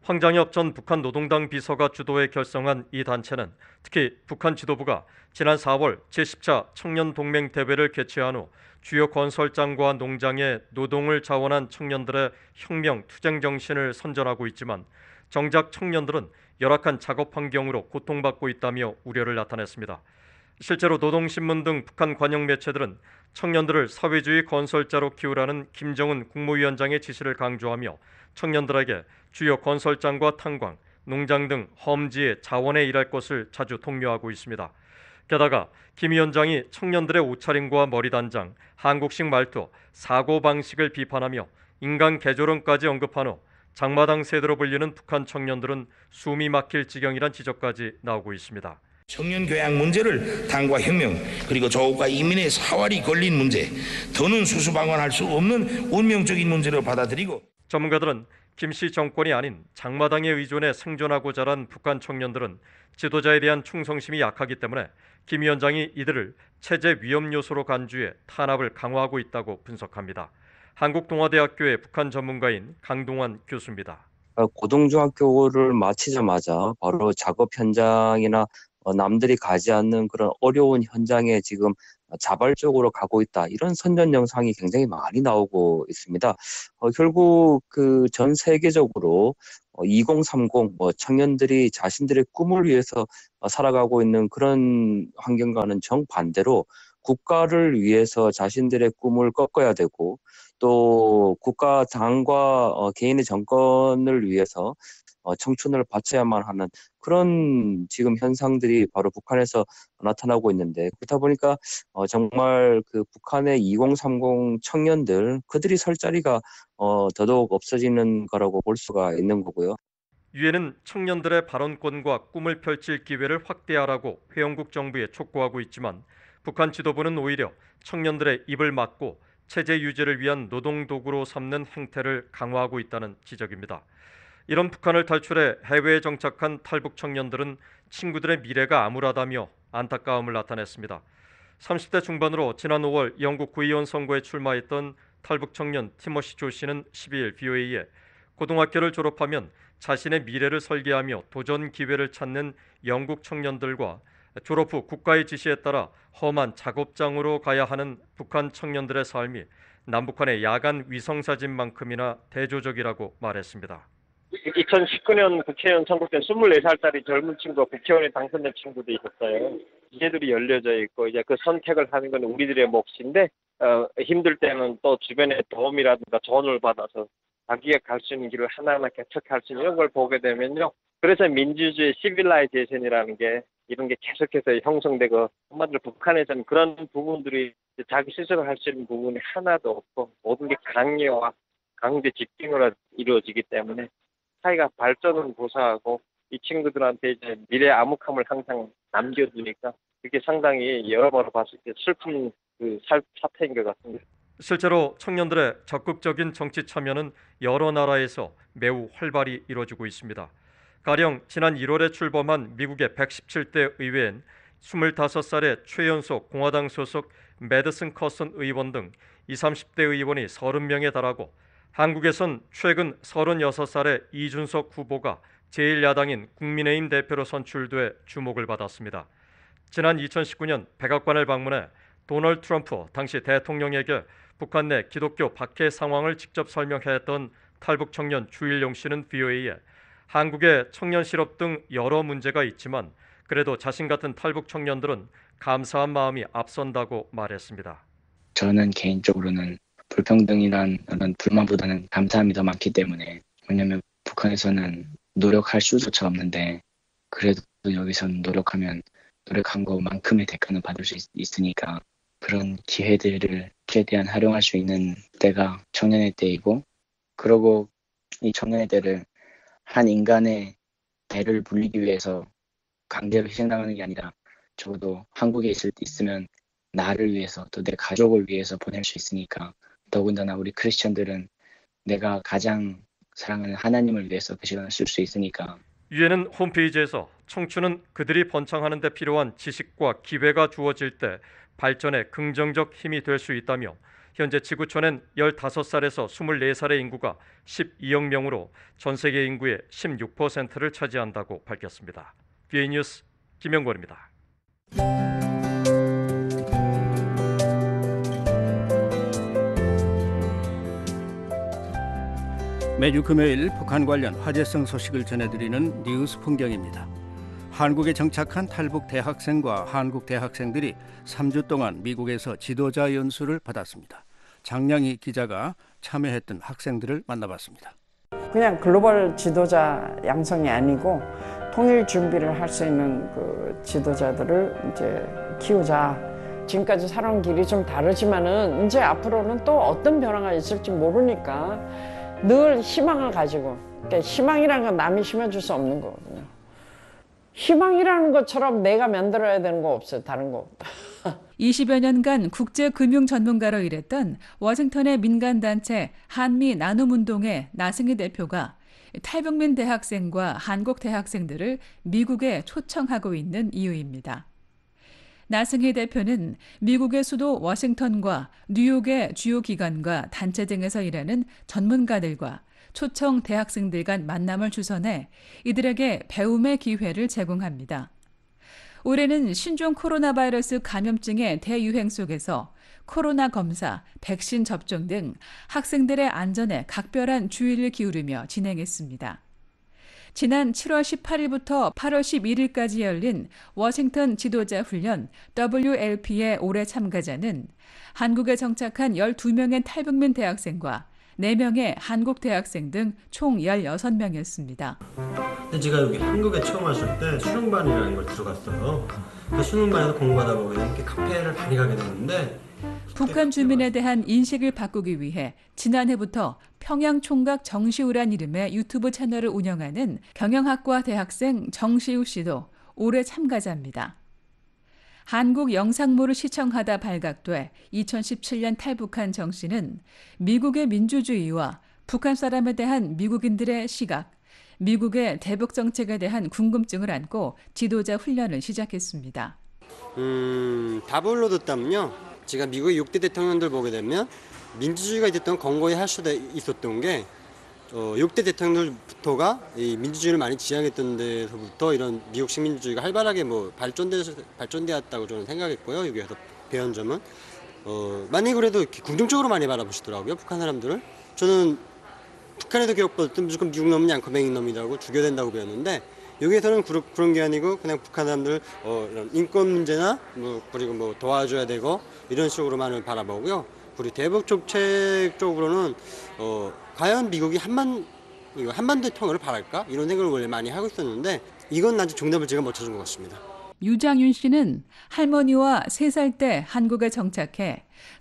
황장엽 전 북한 노동당 비서가 주도해 결성한 이 단체는 특히 북한 지도부가 지난 사월 제십 차 청년동맹 대회를 개최한 후 주요 건설장과 농장에 노동을 자원한 청년들의 혁명, 투쟁 정신을 선전하고 있지만 정작 청년들은 열악한 작업 환경으로 고통받고 있다며 우려를 나타냈습니다. 실제로 노동신문 등 북한 관영 매체들은 청년들을 사회주의 건설자로 키우라는 김정은 국무위원장의 지시를 강조하며 청년들에게 주요 건설장과 탄광, 농장 등 험지의 자원에 일할 것을 자주 독려하고 있습니다. 게다가 김 위원장이 청년들의 옷차림과 머리단장, 한국식 말투, 사고방식을 비판하며 인간 개조론까지 언급한 후 장마당 세대로 불리는 북한 청년들은 숨이 막힐 지경이란 지적까지 나오고 있습니다. 청년 교양 문제를 당과 혁명 그리고 조국과 인민의 사활이 걸린 문제, 더는 수수방관할 수 없는 운명적인 문제로 받아들이고 전문가들은 김씨 정권이 아닌 장마당에 의존해 생존하고 자란 북한 청년들은 지도자에 대한 충성심이 약하기 때문에 김 위원장이 이들을 체제 위험 요소로 간주해 탄압을 강화하고 있다고 분석합니다. 한국동아대학교의 북한 전문가인 강동환 교수입니다. 고등중학교를 마치자마자 바로 작업 현장이나 남들이 가지 않는 그런 어려운 현장에 지금 자발적으로 가고 있다. 이런 선전 영상이 굉장히 많이 나오고 있습니다. 어, 결국 그 전 세계적으로 어, 이공삼공 뭐 청년들이 자신들의 꿈을 위해서 어, 살아가고 있는 그런 환경과는 정반대로 국가를 위해서 자신들의 꿈을 꺾어야 되고 또 국가 당과 어, 개인의 정권을 위해서 어, 청춘을 바쳐야만 하는 그런 지금 현상들이 바로 북한에서 나타나고 있는데 그렇다 보니까 어, 정말 그 북한의 이공삼공 청년들 그들이 설 자리가 어, 더더욱 없어지는 거라고 볼 수가 있는 거고요. 유엔은 청년들의 발언권과 꿈을 펼칠 기회를 확대하라고 회원국 정부에 촉구하고 있지만 북한 지도부는 오히려 청년들의 입을 막고 체제 유지를 위한 노동 도구로 삼는 행태를 강화하고 있다는 지적입니다. 이런 북한을 탈출해 해외에 정착한 탈북 청년들은 친구들의 미래가 암울하다며 안타까움을 나타냈습니다. 삼십 대 중반으로 지난 오월 영국 구의원 선거에 출마했던 탈북 청년 티머시 조 씨는 십이 일 브이오에이에 고등학교를 졸업하면 자신의 미래를 설계하며 도전 기회를 찾는 영국 청년들과 졸업 후 국가의 지시에 따라 험한 작업장으로 가야 하는 북한 청년들의 삶이 남북한의 야간 위성사진만큼이나 대조적이라고 말했습니다. 이천십구 년 국회의원 선거 때 스물네 살짜리 젊은 친구가 국회의원에 당선된 친구도 있었어요. 이제들이 열려져 있고 이제 그 선택을 하는 건 우리들의 몫인데 어, 힘들 때는 또 주변의 도움이라든가 조언을 받아서 자기가 갈 수 있는 길을 하나하나 개척할 수 있는 이런 걸 보게 되면요. 그래서 민주주의 시빌라이제이션이라는 게 이런 게 계속해서 형성되고 한마디로 북한에서는 그런 부분들이 자기 스스로 할 수 있는 부분이 하나도 없고 모든 게 강요와 강제 집중으로 이루어지기 때문에 사회가 발전은 고사하고 이 친구들한테 이제 미래 암묵함을 항상 남겨두니까 그게 상당히 여러모로 봤을 때 슬픈 그 사태인 것 같습니다. 실제로 청년들의 적극적인 정치 참여는 여러 나라에서 매우 활발히 이루어지고 있습니다. 가령 지난 일월에 출범한 미국의 백십칠 대 의회엔 스물다섯 살의 최연소 공화당 소속 매드슨 커슨 의원 등 이십, 삼십 대 의원이 서른 명에 달하고 한국에선 최근 서른여섯 살의 이준석 후보가 제일 야당인 국민의힘 대표로 선출돼 주목을 받았습니다. 지난 이천십구 년 백악관을 방문해 도널드 트럼프 당시 대통령에게 북한 내 기독교 박해 상황을 직접 설명했던 탈북 청년 주일용 씨는 브이오에이에 한국의 청년 실업 등 여러 문제가 있지만 그래도 자신 같은 탈북 청년들은 감사한 마음이 앞선다고 말했습니다. 저는 개인적으로는 불평등이란 그런 불만보다는 감사함이 더 많기 때문에 왜냐하면 북한에서는 노력할 수조차 없는데 그래도 여기서는 노력하면 노력한 것만큼의 대가는 받을 수 있, 있으니까 그런 기회들을 최대한 활용할 수 있는 때가 청년의 때이고 그러고 이 청년의 때를 한 인간의 배를 불리기 위해서 강제로 희생당하는 게 아니라 적어도 한국에 있을, 있으면 나를 위해서 또 내 가족을 위해서 보낼 수 있으니까 더군다나 우리 크리스천들은 내가 가장 사랑하는 하나님을 위해서 그 시간을 쓸 수 있으니까. 유엔은 홈페이지에서 청춘은 그들이 번창하는 데 필요한 지식과 기회가 주어질 때 발전에 긍정적 힘이 될 수 있다며 현재 지구촌엔 열다섯 살에서 스물네 살의 인구가 십이억 명으로 전 세계 인구의 십육 퍼센트를 차지한다고 밝혔습니다. 비에이 뉴스 김영권입니다. 매주 금요일 북한 관련 화제성 소식을 전해드리는 뉴스 풍경입니다. 한국에 정착한 탈북 대학생과 한국 대학생들이 삼 주 동안 미국에서 지도자 연수를 받았습니다. 장량희 기자가 참여했던 학생들을 만나봤습니다. 그냥 글로벌 지도자 양성이 아니고 통일 준비를 할 수 있는 그 지도자들을 이제 키우자. 지금까지 살아온 길이 좀 다르지만은 이제 앞으로는 또 어떤 변화가 있을지 모르니까 늘 희망을 가지고, 그러니까 희망이라는 건 남이 심어줄 수 없는 거거든요. 희망이라는 것처럼 내가 만들어야 되는 거 없어요. 다른 거 없다. 이십여 년간 국제금융 전문가로 일했던 워싱턴의 민간단체 한미 나눔운동의 나승희 대표가 탈북민 대학생과 한국 대학생들을 미국에 초청하고 있는 이유입니다. 나승희 대표는 미국의 수도 워싱턴과 뉴욕의 주요 기관과 단체 등에서 일하는 전문가들과 초청 대학생들 간 만남을 주선해 이들에게 배움의 기회를 제공합니다. 올해는 신종 코로나 바이러스 감염증의 대유행 속에서 코로나 검사, 백신 접종 등 학생들의 안전에 각별한 주의를 기울이며 진행했습니다. 지난 칠월 십팔일부터 팔월 십일일까지 열린 워싱턴 지도자 훈련 더블유 엘 피의 올해 참가자는 한국에 정착한 열두 명의 탈북민 대학생과 네 명의 한국 대학생 등 총 열여섯 명이었습니다. 제가 여기 한국에 처음 왔을 때 수능반이라는 걸 들어갔어요. 그 수능반에서 공부하다 보게 이렇게 카페를 많이 가게 됐는데, 북한 주민에 대한 인식을 바꾸기 위해 지난해부터 평양총각 정시우란 이름의 유튜브 채널을 운영하는 경영학과 대학생 정시우 씨도 올해 참가자입니다. 한국 영상모를 시청하다 발각돼 이천십칠 년 탈북한 정 씨는 미국의 민주주의와 북한 사람에 대한 미국인들의 시각, 미국의 대북 정책에 대한 궁금증을 안고 지도자 훈련을 시작했습니다. 음, 답을 얻었다면요. 제가 미국의 육 대 대통령들 보게 되면 민주주의가 있었던 권고히 할 수도 있었던 게 어, 육 대 대통령들부터가 이 민주주의를 많이 지향했던 데서부터 이런 미국 식민주의가 활발하게 뭐 발전되, 발전되었다고 저는 생각했고요. 여기에서 배운 점은 어, 많이 그래도 긍정적으로 많이 바라보시더라고요. 북한 사람들을. 저는 북한에도 기억받았던 무조건 미국 놈은 양커뱅이 놈이라고 죽여야 된다고 배웠는데, 여기에서는 그런, 그런 게 아니고 그냥 북한 사람들 어, 이런 인권 문제나 뭐 그리고 뭐 도와줘야 되고 이런 식으로만을 바라보고요. 그리고 대북 정책 쪽으로는 어, 과연 미국이 한반 이거 한반도 통일을 바랄까 이런 생각을 원래 많이 하고 있었는데, 이건 아직 정답을 제가 못 찾은 것 같습니다. 유장윤 씨는 할머니와 세 살 때 한국에 정착해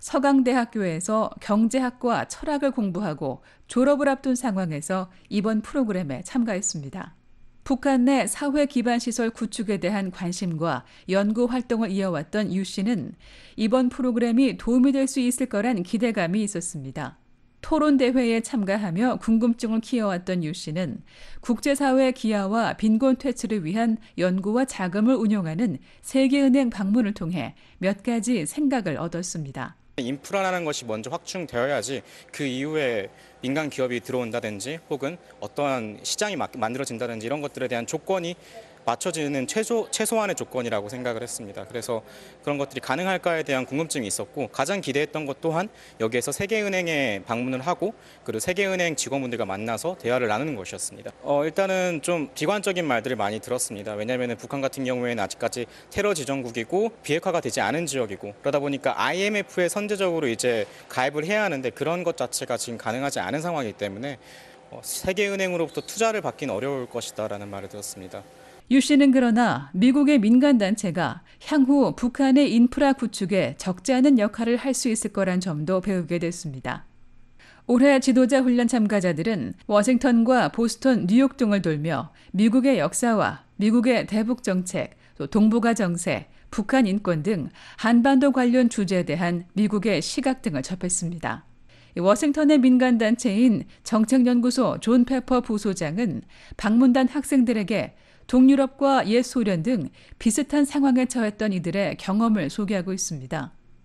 서강대학교에서 경제학과 철학을 공부하고 졸업을 앞둔 상황에서 이번 프로그램에 참가했습니다. 북한 내 사회 기반 시설 구축에 대한 관심과 연구 활동을 이어왔던 유 씨는 이번 프로그램이 도움이 될 수 있을 거란 기대감이 있었습니다. 토론 대회에 참가하며 궁금증을 키워왔던 유 씨는 국제사회 기여와 빈곤 퇴치를 위한 연구와 자금을 운용하는 세계은행 방문을 통해 몇 가지 생각을 얻었습니다. 인프라라는 것이 먼저 확충되어야지 그 이후에 민간 기업이 들어온다든지 혹은 어떠한 시장이 만들어진다든지 이런 것들에 대한 조건이 맞춰지는 최소, 최소한의 조건이라고 생각을 했습니다. 그래서 그런 것들이 가능할까에 대한 궁금증이 있었고, 가장 기대했던 것 또한 여기에서 세계은행에 방문을 하고 그리고 세계은행 직원분들과 만나서 대화를 나누는 것이었습니다. 어, 일단은 좀 비관적인 말들을 많이 들었습니다. 왜냐하면 북한 같은 경우에는 아직까지 테러 지정국이고 비핵화가 되지 않은 지역이고, 그러다 보니까 아이엠에프에 선제적으로 이제 가입을 해야 하는데 그런 것 자체가 지금 가능하지 않은 상황이기 때문에 어, 세계은행으로부터 투자를 받기는 어려울 것이다라는 말을 들었습니다. 유 씨는 그러나 미국의 민간단체가 향후 북한의 인프라 구축에 적지 않은 역할을 할 수 있을 거란 점도 배우게 됐습니다. 올해 지도자 훈련 참가자들은 워싱턴과 보스턴, 뉴욕 등을 돌며 미국의 역사와 미국의 대북 정책, 또 동북아 정세, 북한 인권 등 한반도 관련 주제에 대한 미국의 시각 등을 접했습니다. 워싱턴의 민간단체인 정책연구소 존 페퍼 부소장은 방문단 학생들에게 동유럽과 옛 소련 등 비슷한 상황에 처했던 이들의 경험을 소개하고 있습니다.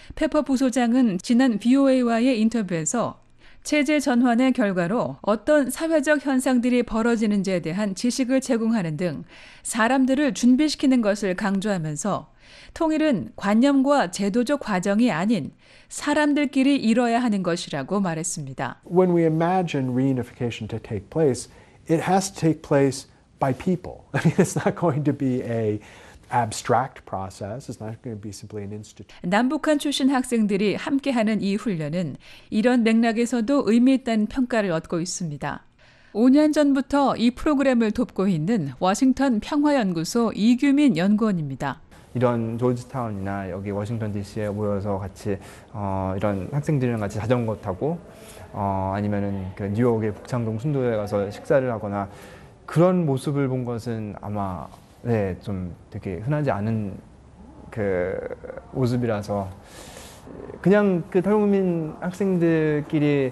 페퍼 부소장은 지난 브이오에이와의 인터뷰에서 체제 전환의 결과로 어떤 사회적 현상들이 벌어지는지에 대한 지식을 제공하는 등 사람들을 준비시키는 것을 강조하면서 통일은 관념과 제도적 과정이 아닌 사람들끼리 이뤄야 하는 것이라고 말했습니다. When we imagine reunification to take place, it has to take place by people. I mean, it's not going to be a abstract process. It's not going to be simply an institution. 남북한 출신 학생들이 함께하는 이 훈련은 이런 맥락에서도 의미 있다는 평가를 얻고 있습니다. 오 년 전부터 이 프로그램을 돕고 있는 워싱턴 평화연구소 이규민 연구원입니다. 이런 조지타운이나 여기 워싱턴 디씨에 모여서 같이 어, 이런 학생들이랑 같이 자전거 타고 어, 아니면은 그 뉴욕의 북창동 순도에 가서 식사를 하거나 그런 모습을 본 것은 아마 네, 좀 되게 흔하지 않은 그 모습이라서 그냥 그 탈북민 학생들끼리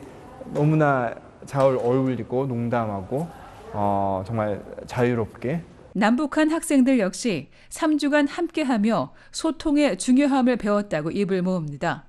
너무나 잘 어울리고 농담하고 어, 정말 자유롭게 남북한 학생들 역시 삼 주간 함께하며 소통의 중요함을 배웠다고 입을 모읍니다.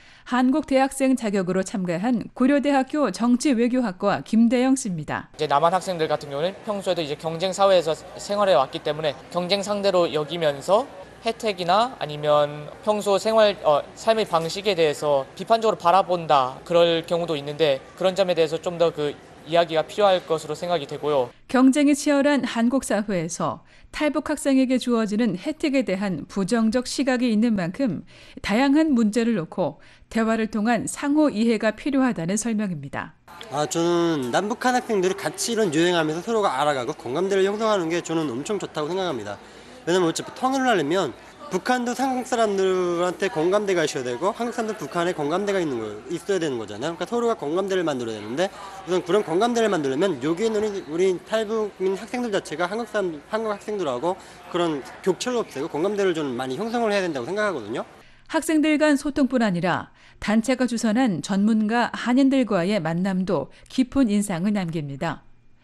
한국 대학생 자격으로 참가한 고려대학교 정치외교학과 김대영 씨입니다. 이제 남한 학생들 같은 경우는 평소에도 이제 경쟁 사회에서 생활해 왔기 때문에 경쟁 상대로 여기면서 혜택이나 아니면 평소 생활 어, 삶의 방식에 대해서 비판적으로 바라본다 그럴 경우도 있는데 그런 점에 대해서 좀 더 그 이야기가 필요할 것으로 생각이 되고요. 경쟁이 치열한 한국 사회에서 탈북 학생에게 주어지는 혜택에 대한 부정적 시각이 있는 만큼 다양한 문제를 놓고 대화를 통한 상호 이해가 필요하다는 설명입니다. 아, 저는 남북한 학생들이 같이 이런 여행하면서 서로가 알아가고 공감대를 형성하는 게 저는 엄청 좋다고 생각합니다. 왜냐면 어차피 통일을 하려면 북한도 한국 사람들한테 공감대가 있어야 되고 한국 사람들 북한에 공감대가 있는 거 있어야 되는 거잖아요. 그러니까 서로가 공감대를 만들어야 되는데 우선 그런 공감대를 만들려면 여기에는 우리, 우리 탈북민 학생들 자체가 한국 사람 한국 학생들하고 그런 격차를 없애고 공감대를 좀 많이 형성을 해야 된다고 생각하거든요. 학생들 간 소통뿐 아니라 단체가 주선한 전문가 한인들과의 만남도 깊은 인상을 남깁니다.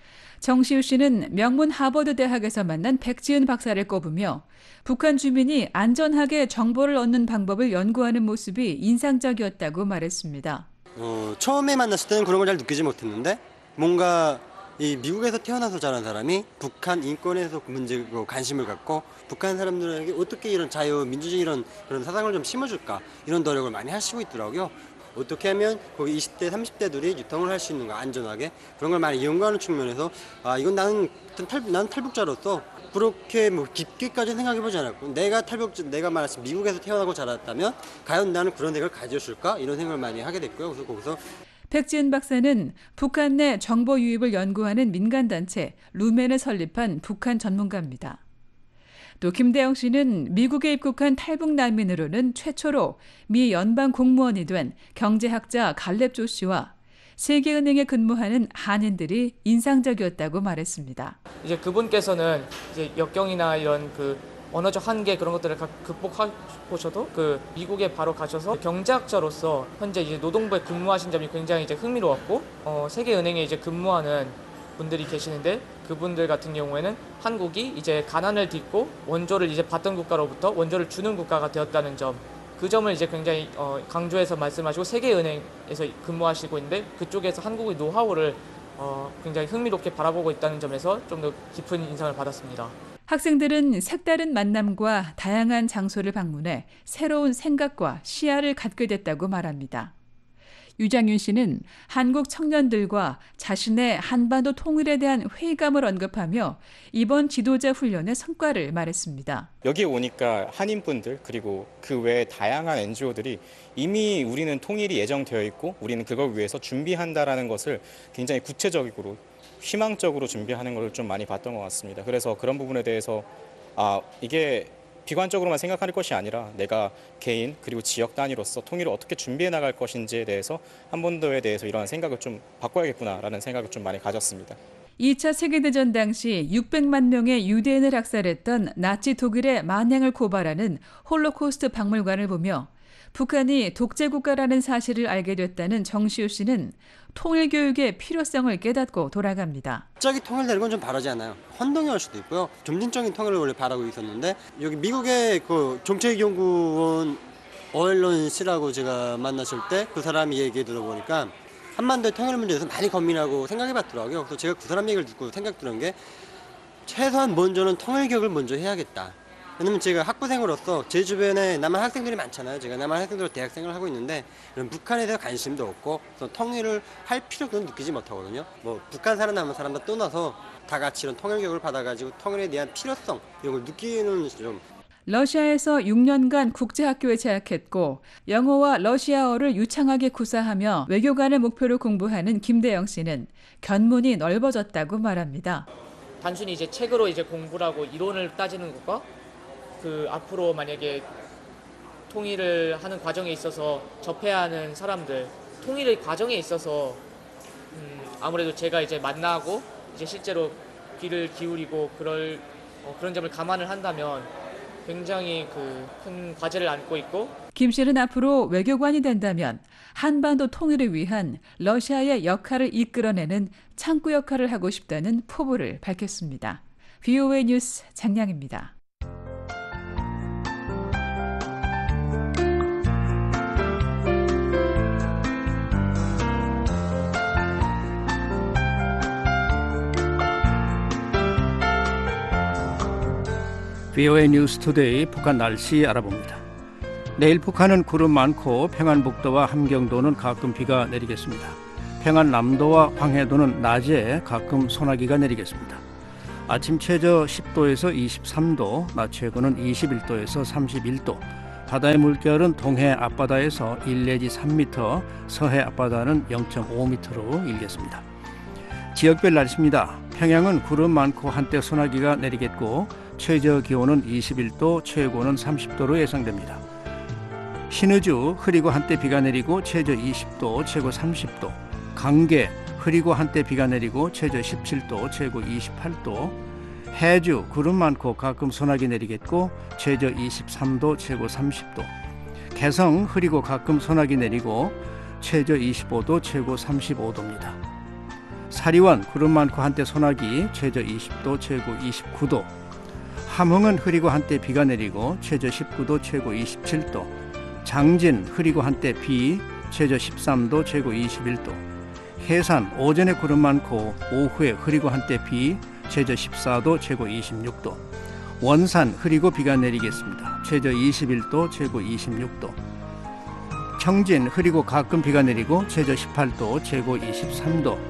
정시우 씨는 명문 하버드 대학에서 만난 백지은 박사를 꼽으며 북한 주민이 안전하게 정보를 얻는 방법을 연구하는 모습이 인상적이었다고 말했습니다. 어, 처음에 만났을 때는 그런 걸 잘 느끼지 못했는데 뭔가 이 미국에서 태어나서 자란 사람이 북한 인권에서 문제 관심을 갖고 북한 사람들에게 어떻게 이런 자유, 민주주의 이런 그런 사상을 좀 심어줄까 이런 노력을 많이 하시고 있더라고요. 어떻게 하면 거기 이십 대, 삼십 대들이 유통을 할 수 있는가 안전하게 그런 걸 많이 연구하는 측면에서 아 이건 나는 탈 나는 탈북자로서 그렇게 뭐 깊게까지 생각해보지 않았고 내가 탈북자 내가 말했을 미국에서 태어나고 자랐다면 과연 나는 그런 생각을 가졌을까 이런 생각을 많이 하게 됐고요. 그래서 거기서 백지은 박사는 북한 내 정보 유입을 연구하는 민간단체 루멘을 설립한 북한 전문가입니다. 또 김대영 씨는 미국에 입국한 탈북 난민으로는 최초로 미 연방 공무원이 된 경제학자 갈렙 조 씨와 세계은행에 근무하는 한인들이 인상적이었다고 말했습니다. 이제 그분께서는 이제 역경이나 이런 그 언어적 한계 그런 것들을 극복하셔도 그 미국에 바로 가셔서 경제학자로서 현재 이제 노동부에 근무하신 점이 굉장히 이제 흥미로웠고 어, 세계은행에 이제 근무하는 분들이 계시는데 그분들 같은 경우에는 한국이 이제 가난을 딛고 원조를 이제 받던 국가로부터 원조를 주는 국가가 되었다는 점, 그 점을 이제 굉장히 어, 강조해서 말씀하시고 세계은행에서 근무하시고 있는데 그쪽에서 한국의 노하우를 어, 굉장히 흥미롭게 바라보고 있다는 점에서 좀 더 깊은 인상을 받았습니다. 학생들은 색다른 만남과 다양한 장소를 방문해 새로운 생각과 시야를 갖게 됐다고 말합니다. 유장윤 씨는 한국 청년들과 자신의 한반도 통일에 대한 회의감을 언급하며 이번 지도자 훈련의 성과를 말했습니다. 여기에 오니까 한인분들 그리고 그 외에 다양한 엔지오들이 이미 우리는 통일이 예정되어 있고 우리는 그걸 위해서 준비한다라는 것을 굉장히 구체적으로 희망적으로 준비하는 걸 좀 많이 봤던 것 같습니다. 그래서 그런 부분에 대해서 아 이게 비관적으로만 생각할 것이 아니라 내가 개인 그리고 지역 단위로서 통일을 어떻게 준비해 나갈 것인지에 대해서 한반도에 대해서 이러한 생각을 좀 바꿔야겠구나라는 생각을 좀 많이 가졌습니다. 이 차 세계대전 당시 육백만 명의 유대인을 학살했던 나치 독일의 만행을 고발하는 홀로코스트 박물관을 보며 북한이 독재국가라는 사실을 알게 됐다는 정시우 씨는 통일교육의 필요성을 깨닫고 돌아갑니다. 갑자기 통일되는 건 좀 바라지 않아요. 혼동이 올 수도 있고요. 점진적인 통일을 원래 바라고 있었는데 여기 미국의 그 정책연구원 어일론 씨라고 제가 만났을 때 그 사람이 얘기 들어보니까 한반도의 통일 문제에 대해서 많이 고민하고 생각해봤더라고요. 그래서 제가 그 사람 얘기를 듣고 생각 드는 게 최소한 먼저는 통일 교육을 먼저 해야겠다. 왜냐면 제가 학부생으로서 제 주변에 남한 학생들이 많잖아요. 제가 남한 학생들로 대학생을 하고 있는데 이런 북한에 대해서 관심도 없고 그래서 통일을 할 필요도 느끼지 못하거든요. 뭐 북한 사람 남한 사람 다 떠나서 다 같이 이런 통일 교육을 받아가지고 통일에 대한 필요성 이런 걸 느끼는 좀. 러시아에서 육 년간 국제학교에 재학했고 영어와 러시아어를 유창하게 구사하며 외교관을 목표로 공부하는 김대영 씨는 견문이 넓어졌다고 말합니다. 단순히 이제 책으로 이제 공부라고 이론을 따지는 것과 그 앞으로 만약에 통일을 하는 과정에 있어서 접해야 하는 사람들, 통일의 과정에 있어서 음 아무래도 제가 이제 만나고 이제 실제로 귀를 기울이고 그럴 어 그런 점을 감안을 한다면 굉장히 그 큰 과제를 안고 있고. 김 씨는 앞으로 외교관이 된다면 한반도 통일을 위한 러시아의 역할을 이끌어내는 창구 역할을 하고 싶다는 포부를 밝혔습니다. 브이오에이 뉴스 장량입니다. 브이오에이 뉴스 투데이 북한 날씨 알아봅니다. 내일 북한은 구름 많고 평안북도와 함경도는 가끔 비가 내리겠습니다. 평안남도와 황해도는 낮에 가끔 소나기가 내리겠습니다. 아침 최저 십 도에서 이십삼 도, 낮 최고는 이십일 도에서 삼십일 도, 바다의 물결은 동해 앞바다에서 일 내지 삼 미터, 서해 앞바다는 영 점 오 미터로 일겠습니다. 지역별 날씨입니다. 평양은 구름 많고 한때 소나기가 내리겠고 최저 기온은 이십일 도, 최고는 삼십 도로 예상됩니다. 신의주 흐리고 한때 비가 내리고 최저 이십 도, 최고 삼십 도, 강계 흐리고 한때 비가 내리고 최저 십칠 도, 최고 이십팔 도, 해주 구름 많고 가끔 소나기 내리겠고 최저 이십삼 도, 최고 삼십 도, 개성 흐리고 가끔 소나기 내리고 최저 이십오 도, 최고 삼십오 도입니다. 사리원 구름 많고 한때 소나기 최저 이십 도, 최고 이십구 도, 함흥은 흐리고 한때 비가 내리고 최저 십구 도, 최고 이십칠 도, 장진 흐리고 한때 비 최저 십삼 도, 최고 이십일 도, 해산 오전에 구름 많고 오후에 흐리고 한때 비 최저 십사 도, 최고 이십육 도, 원산 흐리고 비가 내리겠습니다. 최저 이십일 도, 최고 이십육 도, 청진 흐리고 가끔 비가 내리고 최저 십팔 도, 최고 이십삼 도,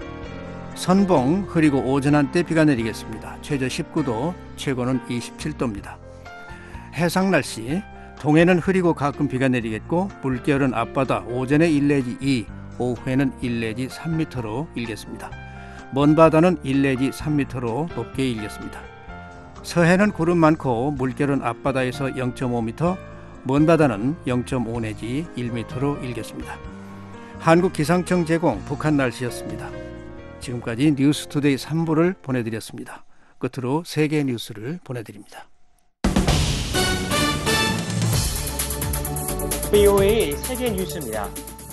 선봉 흐리고 오전 한때 비가 내리겠습니다. 최저 십구 도, 최고는 이십칠 도입니다. 해상 날씨, 동해는 흐리고 가끔 비가 내리겠고 물결은 앞바다 오전에 일 내지 이, 오후에는 일 내지 삼 미터로 일겠습니다. 먼 바다는 일 내지 삼 미터로 높게 일겠습니다. 서해는 구름 많고 물결은 앞바다에서 영 점 오 미터, 먼 바다는 영 점 오 내지 일 미터로 일겠습니다. 한국기상청 제공 북한 날씨였습니다. 지금까지 뉴스투데이 삼 부를 보내드렸습니다. 끝으로 세계 뉴스를 보내드립니다. 브이오에이 세계 뉴스입니다.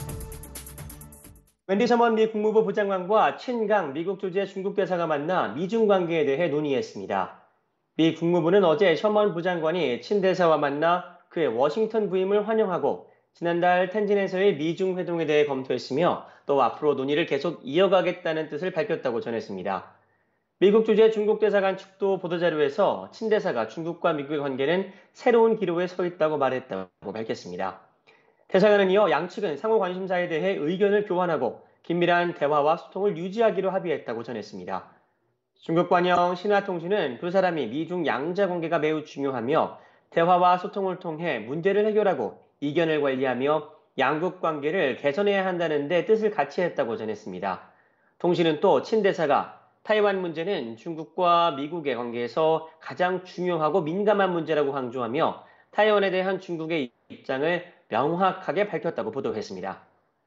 웬디 셔먼 미 국무부 부장관과 친강 미국 주재 중국 대사가 만나 미중 관계에 대해 논의했습니다. 미 국무부는 어제 셔먼 부장관이 친 대사와 만나 그의 워싱턴 부임을 환영하고 지난달 텐진에서의 미중 회동에 대해 검토했으며 또 앞으로 논의를 계속 이어가겠다는 뜻을 밝혔다고 전했습니다. 미국 주재 중국 대사관 측도 보도자료에서 친 대사가 중국과 미국의 관계는 새로운 기로에 서 있다고 말했다고 밝혔습니다. 대사관은 이어 양측은 상호 관심사에 대해 의견을 교환하고 긴밀한 대화와 소통을 유지하기로 합의했다고 전했습니다. 중국 관영 신화통신은 두 사람이 미중 양자 관계가 매우 중요하며 대화와 소통을 통해 문제를 해결하고 이견을 관리하며 양국 관계를 개선해야 한다는 데 뜻을 같이 했다고 전했습니다. 통신은 또 친 대사가 타이완 문제는 중국과 미국의 관계에서 가장 중요하고 민감한 문제라고 강조하며 타이완에 대한 중국의 입장을 명확하게 밝혔다고 보도했습니다.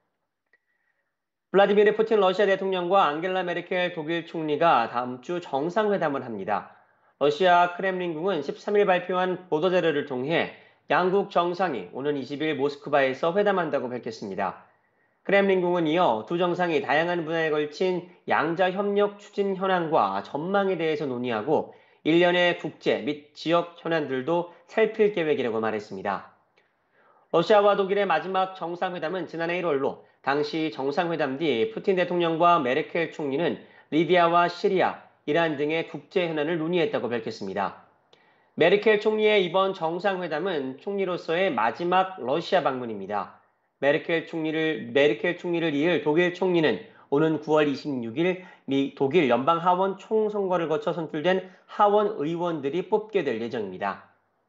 블라디미르 푸틴 러시아 대통령과 앙겔라 메르켈 독일 총리가 다음 주 정상회담을 합니다. 러시아 크렘린궁은 십삼 일 발표한 보도자료를 통해 양국 정상이 오는 이십 일 모스크바에서 회담한다고 밝혔습니다. 크렘린궁은 이어 두 정상이 다양한 분야에 걸친 양자 협력 추진 현황과 전망에 대해서 논의하고 일련의 국제 및 지역 현안들도 살필 계획이라고 말했습니다. 러시아와 독일의 마지막 정상회담은 지난해 일월로 당시 정상회담 뒤 푸틴 대통령과 메르켈 총리는 리비아와 시리아, 이란 등의 국제 현안을 논의했다고 밝혔습니다. 메르켈 총리의 이번 정상회담은 총리로서의 마지막 러시아 방문입니다. 메르켈 총리를, 메르켈 총리를 이을 독일 총리는 오는 구월 이십육일 미 독일 연방 하원 총선거를 거쳐 선출된 하원 의원들이 뽑게 될 예정입니다.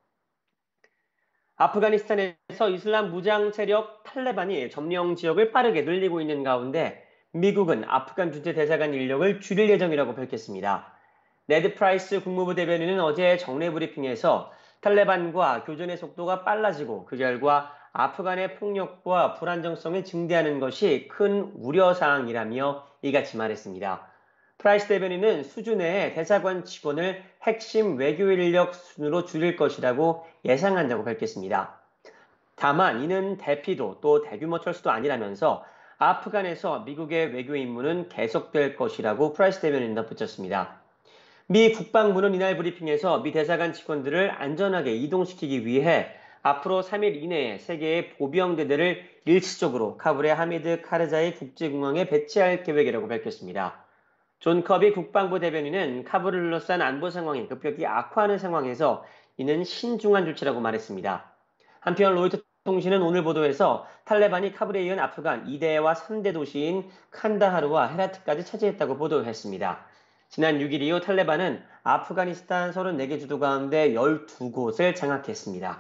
아프가니스탄에서 이슬람 무장 세력 탈레반이 점령 지역을 빠르게 늘리고 있는 가운데 미국은 아프간 주재 대사관 인력을 줄일 예정이라고 밝혔습니다. 네드 프라이스 국무부 대변인은 어제 정례 브리핑에서 탈레반과 교전의 속도가 빨라지고 그 결과 아프간의 폭력과 불안정성이 증대하는 것이 큰 우려사항이라며 이같이 말했습니다. 프라이스 대변인은 수주 내에 대사관 직원을 핵심 외교 인력 수준으로 줄일 것이라고 예상한다고 밝혔습니다. 다만 이는 대피도 또 대규모 철수도 아니라면서 아프간에서 미국의 외교 임무는 계속될 것이라고 프라이스 대변인은 덧붙였습니다. 미 국방부는 이날 브리핑에서 미 대사관 직원들을 안전하게 이동시키기 위해 앞으로 삼 일 이내에 세 개의 보병대대를 일시적으로 카불의 하미드 카르자이 국제공항에 배치할 계획이라고 밝혔습니다. 존 커비 국방부 대변인은 카불을 둘러싼 안보 상황이 급격히 악화하는 상황에서 이는 신중한 조치라고 말했습니다. 한편 로이터 통신은 오늘 보도에서 탈레반이 카불에 이은 아프간 이 대와 삼 대 도시인 칸다하르와 헤라트까지 차지했다고 보도했습니다. 지난 육일 이후 탈레반은 아프가니스탄 서른네 개 주도 가운데 열두 곳을 장악했습니다.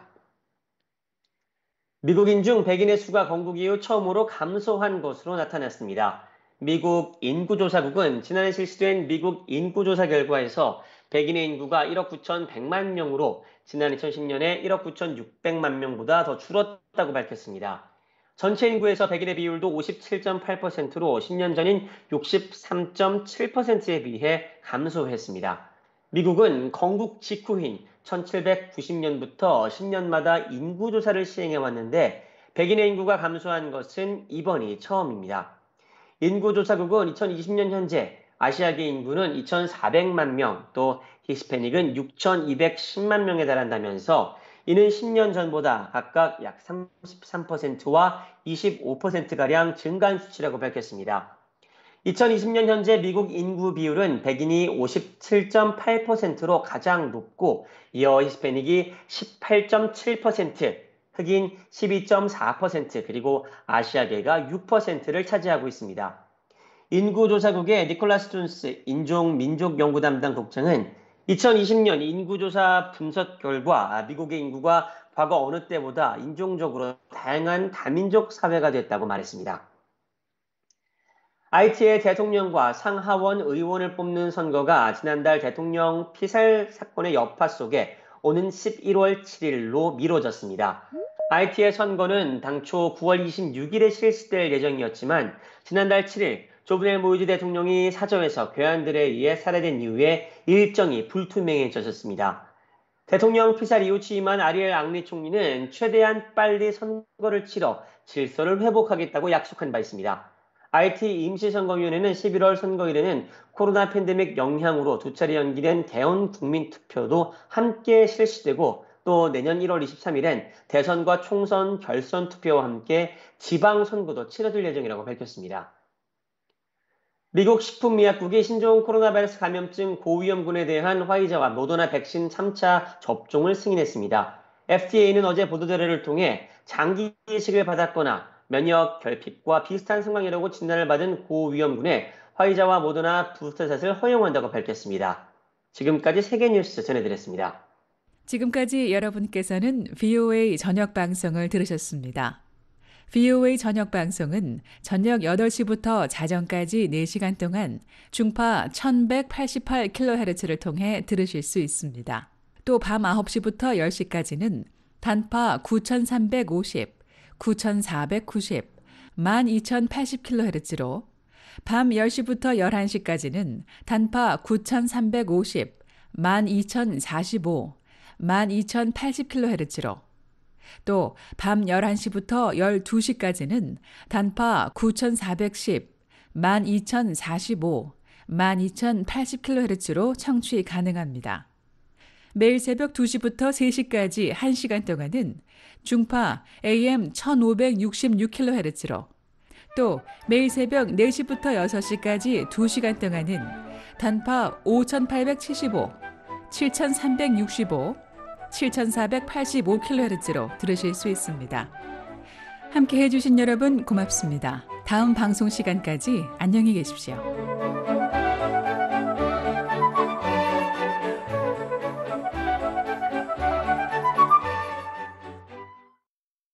미국인 중 백인의 수가 건국 이후 처음으로 감소한 것으로 나타났습니다. 미국 인구조사국은 지난해 실시된 미국 인구조사 결과에서 백인의 인구가 일억 구천백만 명으로 지난 이천십 년에 일억 구천육백만 명보다 더 줄었다고 밝혔습니다. 전체 인구에서 백인의 비율도 오십칠 점 팔 퍼센트로 십 년 전인 육십삼 점 칠 퍼센트에 비해 감소했습니다. 미국은 건국 직후인 천칠백구십 년부터 십 년마다 인구조사를 시행해왔는데 백인의 인구가 감소한 것은 이번이 처음입니다. 인구조사국은 이천이십 년 현재 아시아계 인구는 이천사백만 명, 또 히스패닉은 육천이백십만 명에 달한다면서 이는 십 년 전보다 각각 약 삼십삼 퍼센트와 이십오 퍼센트가량 증가한 수치라고 밝혔습니다. 이천이십 년 현재 미국 인구 비율은 백인이 오십칠 점 팔 퍼센트로 가장 높고 이어 히스패닉이 십팔 점 칠 퍼센트, 흑인 십이 점 사 퍼센트, 그리고 아시아계가 육 퍼센트를 차지하고 있습니다. 인구조사국의 니콜라스 존스 인종민족연구 담당 국장은 이천이십 년 인구조사 분석 결과 미국의 인구가 과거 어느 때보다 인종적으로 다양한 다민족 사회가 됐다고 말했습니다. 아이티의 대통령과 상하원 의원을 뽑는 선거가 지난달 대통령 피살 사건의 여파 속에 오는 십일월 칠일로 미뤄졌습니다. 아이티의 선거는 당초 구월 이십육일에 실시될 예정이었지만 지난달 칠일 조브넬 모이즈 대통령이 사저에서 괴한들에 의해 살해된 이후에 일정이 불투명해졌습니다. 대통령 피살 이후 취임한 아리엘 앙리 총리는 최대한 빨리 선거를 치러 질서를 회복하겠다고 약속한 바 있습니다. 아이티 임시선거위원회는 십일월 선거일에는 코로나 팬데믹 영향으로 두 차례 연기된 대원 국민투표도 함께 실시되고 또 내년 일월 이십삼일엔 대선과 총선 결선 투표와 함께 지방선거도 치러질 예정이라고 밝혔습니다. 미국 식품의약국이 신종 코로나 바이러스 감염증 고위험군에 대한 화이자와 모더나 백신 삼 차 접종을 승인했습니다. 에프디에이는 어제 보도자료를 통해 장기 이식을 받았거나 면역 결핍과 비슷한 상황이라고 진단을 받은 고위험군에 화이자와 모더나 부스터샷을 허용한다고 밝혔습니다. 지금까지 세계뉴스 전해드렸습니다. 지금까지 여러분께서는 브이오에이 저녁 방송을 들으셨습니다. 브이오에이 저녁 방송은 저녁 여덟 시부터 자정까지 네 시간 동안 중파 천백팔십팔 킬로헤르츠를 통해 들으실 수 있습니다. 또 밤 아홉 시부터 열 시까지는 단파 구천삼백오십, 구천사백구십, 만 이천팔십 킬로헤르츠로 밤 열 시부터 열한 시까지는 단파 구천삼백오십, 만 이천사십오, 만 이천팔십 킬로헤르츠로 또 밤 열한 시부터 열두 시까지는 단파 구천사백십, 만 이천사십오, 만 이천팔십 킬로헤르츠로 청취 가능합니다. 매일 새벽 두 시부터 세 시까지 한 시간 동안은 중파 에이엠 천오백육십육 킬로헤르츠로, 또 매일 새벽 네 시부터 여섯 시까지 두 시간 동안은 단파 오천팔백칠십오, 칠천삼백육십오, 칠천사백팔십오 킬로헤르츠로 들으실 수 있습니다. 함께 해주신 여러분 고맙습니다. 다음 방송 시간까지 안녕히 계십시오.